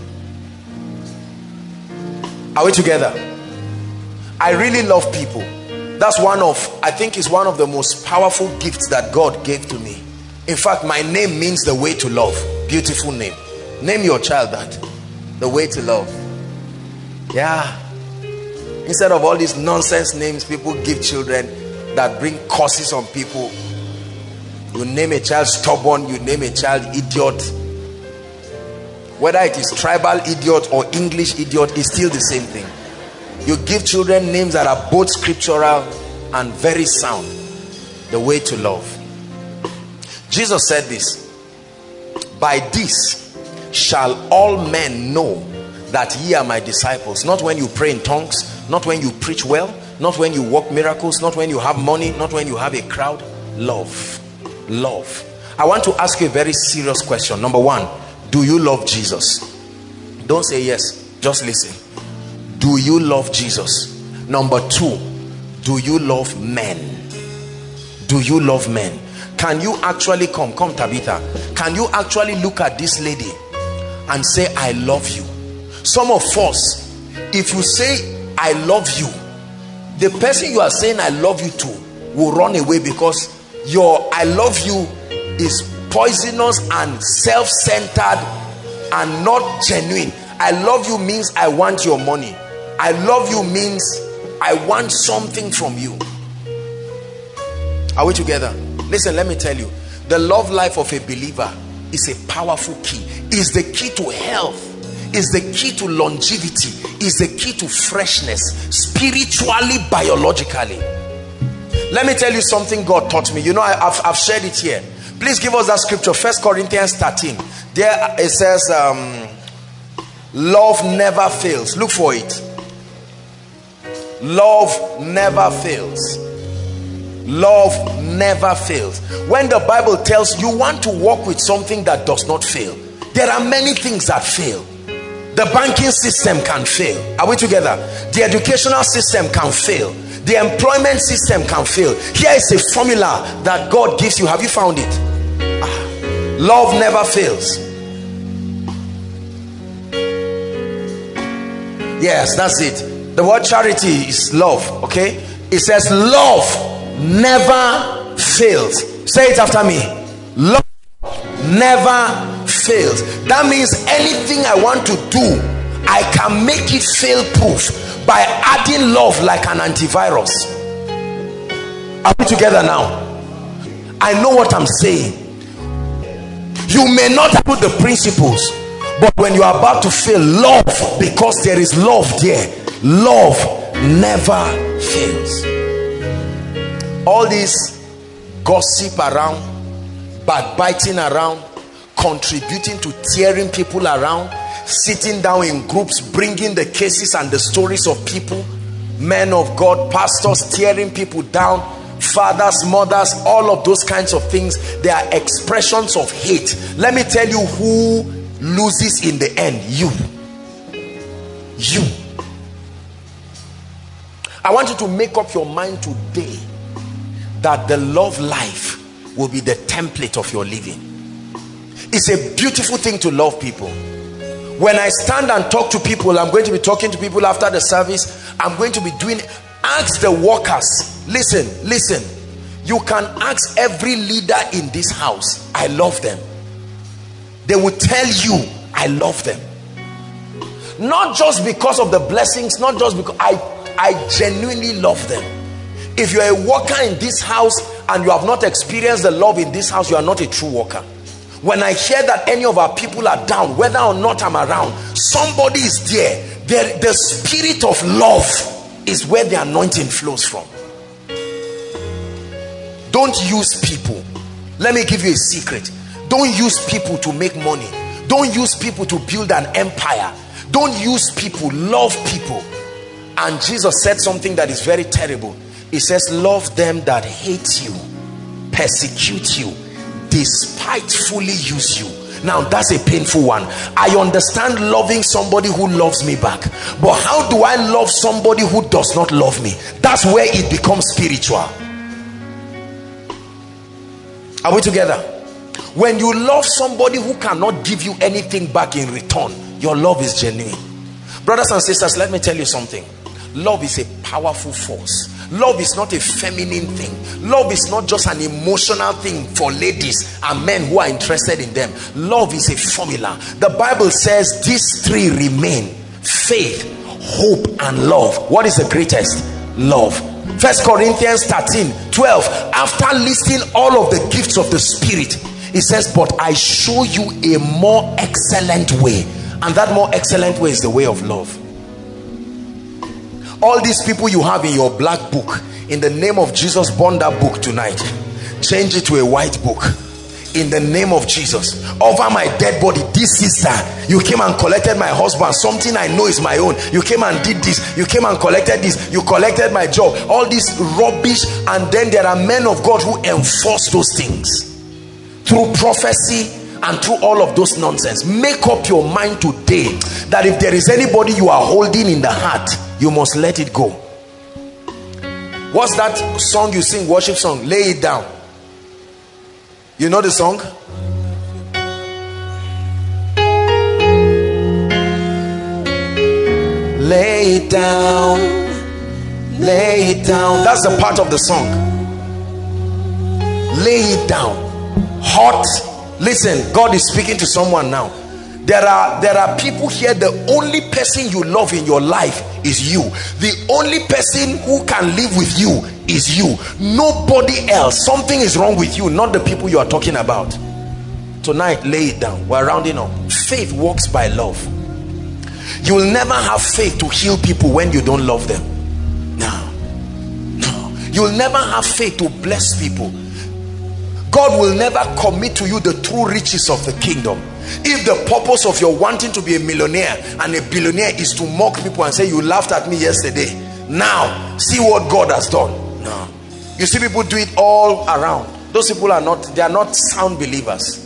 Are we together? I really love people. That's one of, I think is one of the most powerful gifts that God gave to me. In fact, my name means the way to love. Beautiful name. Name your child that. The way to love. Yeah. Instead of all these nonsense names people give children that bring curses on people. You name a child stubborn, you name a child idiot. Whether it is tribal idiot or English idiot, it's still the same thing. You give children names that are both scriptural and very sound. The way to love. Jesus said this, by this shall all men know that ye are my disciples. Not when you pray in tongues, not when you preach well, not when you work miracles, not when you have money, not when you have a crowd. Love. Love. I want to ask you a very serious question. Number one, do you love Jesus? Don't say yes, just listen. Do you love Jesus? Number two, do you love men? Do you love men? Can you actually come, come Tabitha, can you actually look at this lady and say, I love you? Some of us, if you say, I love you, the person you are saying I love you to will run away, because your I love you is poisonous and self-centered and not genuine. I love you means I want your money. I love you means I want something from you. Are we together? Listen, let me tell you, the love life of a believer is a powerful key. Is the key to health, is the key to longevity, is the key to freshness, spiritually, biologically. Let me tell you something God taught me. You know, I, I've, I've shared it here. Please give us that scripture, First Corinthians thirteen. There it says, um, love never fails. Look for it. Love never fails. Love never fails. When the Bible tells you want to walk with something that does not fail, there are many things that fail. The banking system can fail. Are we together? The educational system can fail. The employment system can fail. Here is a formula that God gives you. Have you found it? Ah. Love never fails. Yes, that's it. The word charity is love. Okay, it says love never fails. Say it after me. Love never fails. That means anything I want to do, I can make it fail proof by adding love like an antivirus. Are we together now? I know what I'm saying. You may not have put the principles, but when you are about to fail, love, because there is love there, love never fails. All this gossip around, backbiting around, contributing to tearing people around, sitting down in groups, bringing the cases and the stories of people, men of God, pastors tearing people down, fathers, mothers, all of those kinds of things, they are expressions of hate. Let me tell you who loses in the end. You. You. I want you to make up your mind today that the love life will be the template of your living. It's a beautiful thing to love people. When I stand and talk to people, I'm going to be talking to people after the service. I'm going to be doing, ask the workers. Listen, listen. You can ask every leader in this house, I love them. They will tell you, I love them. Not just because of the blessings, not just because, I, I genuinely love them. If you're a worker in this house and you have not experienced the love in this house, you are not a true worker. When I hear that any of our people are down, whether or not I'm around, somebody is there. there the spirit of love is where the anointing flows from. Don't use people. Let me give you a secret. Don't use people to make money. Don't use people to build an empire. Don't use people. Love people. And Jesus said something that is very terrible. He says, love them that hate you, persecute you, despitefully use you. Now that's a painful one. I understand loving somebody who loves me back, but how do I love somebody who does not love me? That's where it becomes spiritual. Are we together? When you love somebody who cannot give you anything back in return, your love is genuine. Brothers and sisters, let me tell you something. Love is a powerful force. Love is not a feminine thing. Love is not just an emotional thing for ladies and men who are interested in them. Love is a formula. The Bible says these three remain: faith, hope, and love. What is the greatest? Love. First Corinthians thirteen, twelve. After listing all of the gifts of the Spirit, it says, but I show you a more excellent way. And that more excellent way is the way of love. All these people you have in your black book, in the name of Jesus, burn that book tonight. Change it to a white book. In the name of Jesus. Over my dead body, this sister, you came and collected my husband, something I know is my own. You came and did this. You came and collected this. You collected my job. All this rubbish. And then there are men of God who enforce those things through prophecy and through all of those nonsense. Make up your mind today that if there is anybody you are holding in the heart, you must let it go. What's that song you sing, worship song? Lay it down. You know the song? Lay it down, lay it down. That's the part of the song. Lay it down. Hot. Listen, God is speaking to someone now. There are, there are people here, the only person you love in your life is you. The only person who can live with you is you. Nobody else. Something is wrong with you, not the people you are talking about. Tonight, lay it down. We're rounding up. Faith works by love. You will never have faith to heal people when you don't love them. No. No. You will never have faith to bless people. God will never commit to you the true riches of the kingdom. If the purpose of your wanting to be a millionaire and a billionaire is to mock people and say, you laughed at me yesterday, now see what God has done. No. You see people do it all around. Those people are not, they are not sound believers.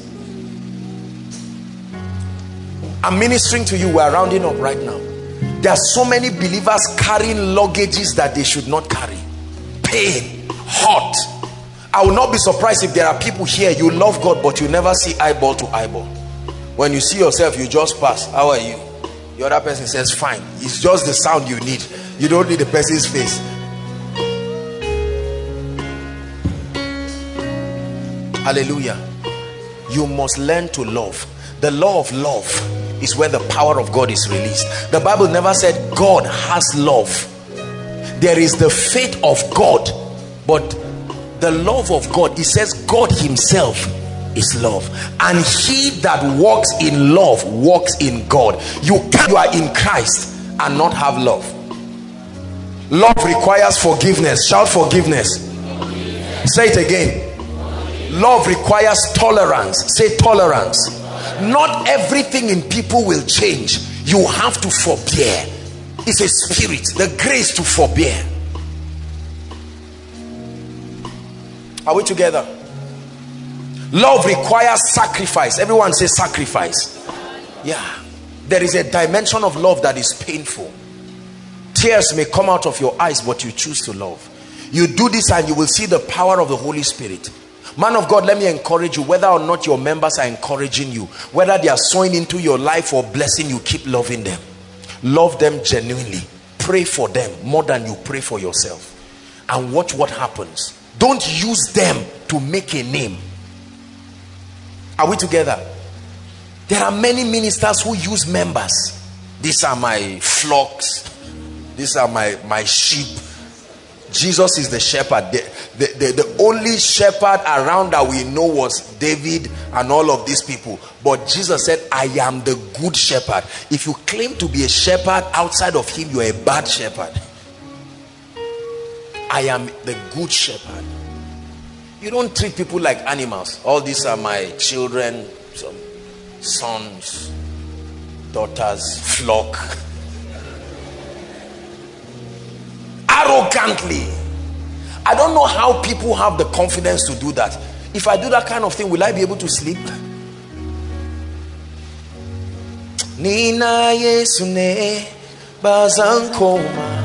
I'm ministering to you. We're rounding up right now. There are so many believers carrying luggages that they should not carry. Pain, hurt. I will not be surprised if there are people here, you love God but you never see eyeball to eyeball. When you see yourself, you just pass. How are you? The other person says fine. It's just the sound you need. You don't need the person's face. Hallelujah. You must learn to love. The law of love is where the power of God is released. The Bible never said God has love. There is the faith of God, but the love of God, it says God himself is love, and he that walks in love walks in God. You can, you are in Christ and not have love. Love requires forgiveness. Shout forgiveness. Say it again. Love requires tolerance. Say tolerance. Not everything in people will change. You have to forbear. It's a spirit, the grace to forbear. Are we together? Love requires sacrifice. Everyone say sacrifice. Yeah. There is a dimension of love that is painful. Tears may come out of your eyes, but you choose to love. You do this and you will see the power of the Holy Spirit. Man of God, let me encourage you, whether or not your members are encouraging you, whether they are sowing into your life or blessing you, keep loving them. Love them genuinely. Pray for them more than you pray for yourself. And watch what happens. Don't use them to make a name. Are we together? There are many ministers who use members. These are my flocks. These are my, my sheep. Jesus is the shepherd. The, the, the, the only shepherd around that we know was David and all of these people. But Jesus said, I am the good shepherd. If you claim to be a shepherd outside of him, you are a bad shepherd. I am the good shepherd. You don't treat people like animals. All these are my children, some sons, daughters, flock. Arrogantly. I don't know how people have the confidence to do that. If I do that kind of thing, will I be able to sleep? Nina Yesune Bazankoma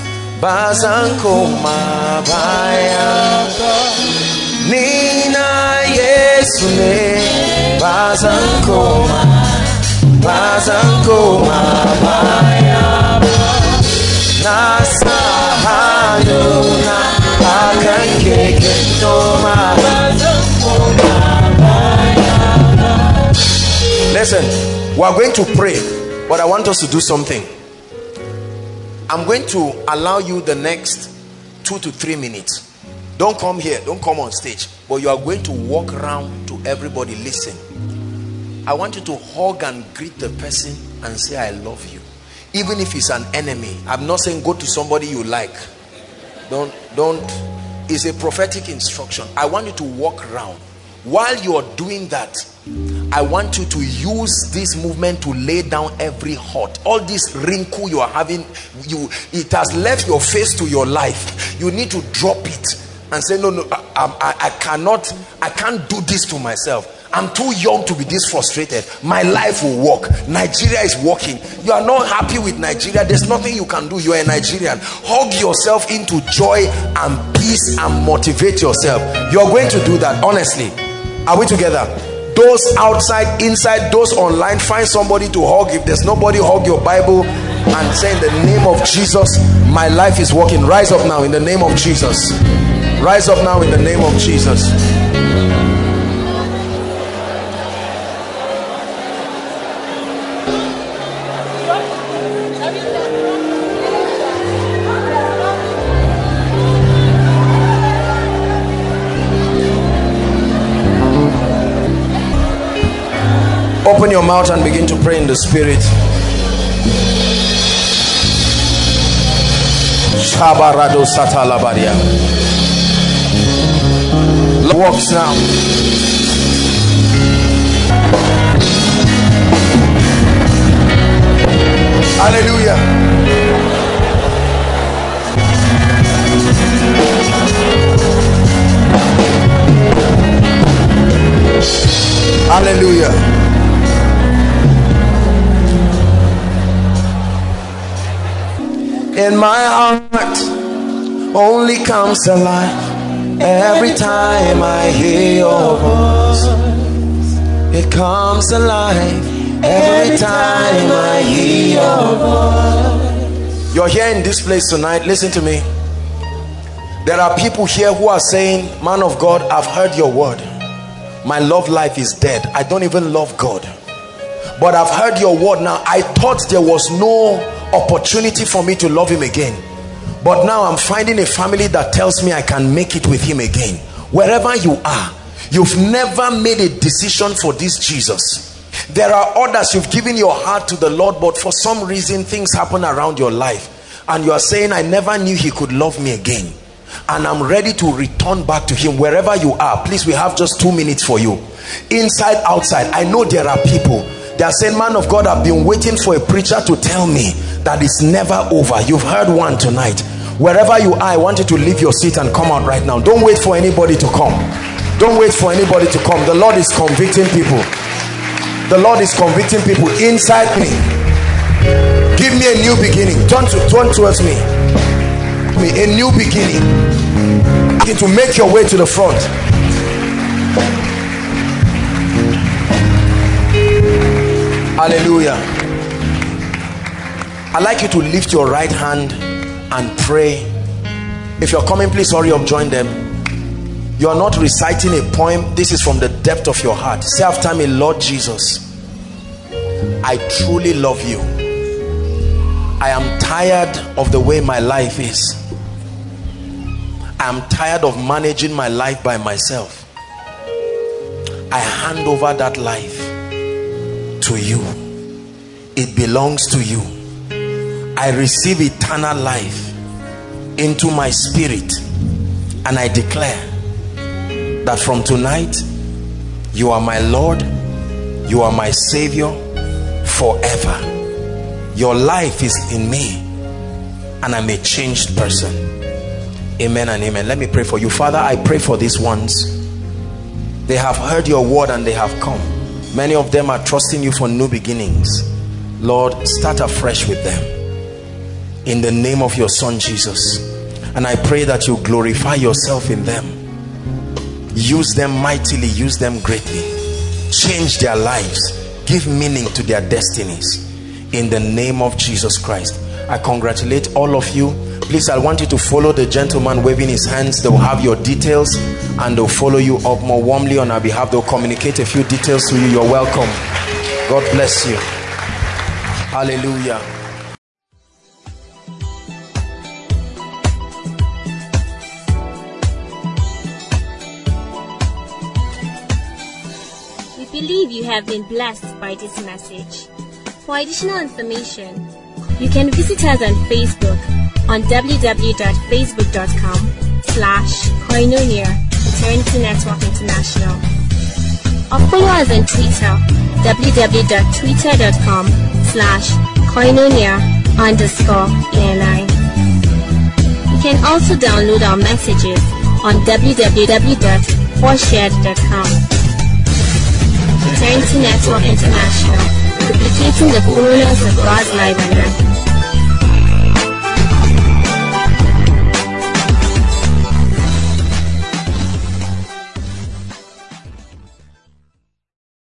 Bazankoma Baya Nina Yesune Bazankoma Bazankoma Baya Nasa Hanuna Akankeke Noma Bazankoma Baya. Listen, we are going to pray, but I want us to do something. I'm going to allow you the next two to three minutes. Don't come here, don't come on stage, but you are going to walk around to everybody. Listen, I want you to hug and greet the person and say, I love you. Even if it's an enemy. I'm not saying go to somebody you like. Don't, don't. It's a prophetic instruction. I want you to walk around. While you are doing that, I want you to use this movement to lay down every hurt. All this wrinkle you are having, you, it has left your face to your life. You need to drop it and say, no, no, I, I, I cannot, I can't do this to myself. I'm too young to be this frustrated. My life will work. Nigeria is working. You are not happy with Nigeria. There's nothing you can do. You are a Nigerian. Hug yourself into joy and peace and motivate yourself. You are going to do that, honestly. Are we together? Those outside, inside, those online, find somebody to hug. If there's nobody, hug your Bible and say, in the name of Jesus, my life is working. Rise up now in the name of Jesus. Rise up now in the name of Jesus. open your mouth and begin to pray in the spirit. Shabarado Satalabaria. Walks now. Hallelujah. Hallelujah. In my heart only comes alive every time I hear your voice. It comes alive every time I hear your voice. You're here in this place tonight. Listen to me. There are people here who are saying, man of God, I've heard your word. My love life is dead. I don't even love God. But I've heard your word now. I thought there was no opportunity for me to love him again. But now I'm finding a family that tells me I can make it with him again. Wherever you are, you've never made a decision for this Jesus. There are others, you've given your heart to the Lord, but for some reason things happen around your life. And you are saying, I never knew he could love me again. And I'm ready to return back to him. Wherever you are, please, we have just two minutes for you. Inside, outside, I know there are people. They are saying, man of God, I've been waiting for a preacher to tell me that it's never over. You've heard one tonight. Wherever you are, I want you to leave your seat and come out right now. Don't wait for anybody to come. Don't wait for anybody to come. The Lord is convicting people. The Lord is convicting people inside me. Give me a new beginning. Turn to turn towards me. Me a new beginning. Begin to make your way to the front. Hallelujah. I'd like you to lift your right hand and pray. If you're coming, please hurry up, join them. You are not reciting a poem. This is from the depth of your heart. Say after me, Lord Jesus, I truly love you. I am tired of the way my life is. I am tired of managing my life by myself. I hand over that life to you. It belongs to you. I receive eternal life into my spirit, and I declare that from tonight you are my Lord, you are my Savior forever. Your life is in me, and I'm a changed person. Amen and amen. Let me pray for you. Father, I pray for these ones. They have heard your word and they have come. Many of them are trusting you for new beginnings. Lord, start afresh with them in the name of your Son Jesus. And I pray that you glorify yourself in them. Use them mightily, use them greatly. Change their lives, give meaning to their destinies in the name of Jesus Christ. I congratulate all of you. Please, I want you to follow the gentleman waving his hands. They will have your details and they'll follow you up more warmly on our behalf. They'll communicate a few details to you. You're welcome. God bless you. Hallelujah. We believe you have been blessed by this message. For additional information, you can visit us on Facebook on w w w dot facebook dot com slash Koinonia Eternity Network International, or follow us on Twitter, w w w dot twitter dot com slash Koinonia underscore E N I. You can also download our messages on w w w dot forshared dot com. Eternity Network International, duplicating the fullness of God's life on earth.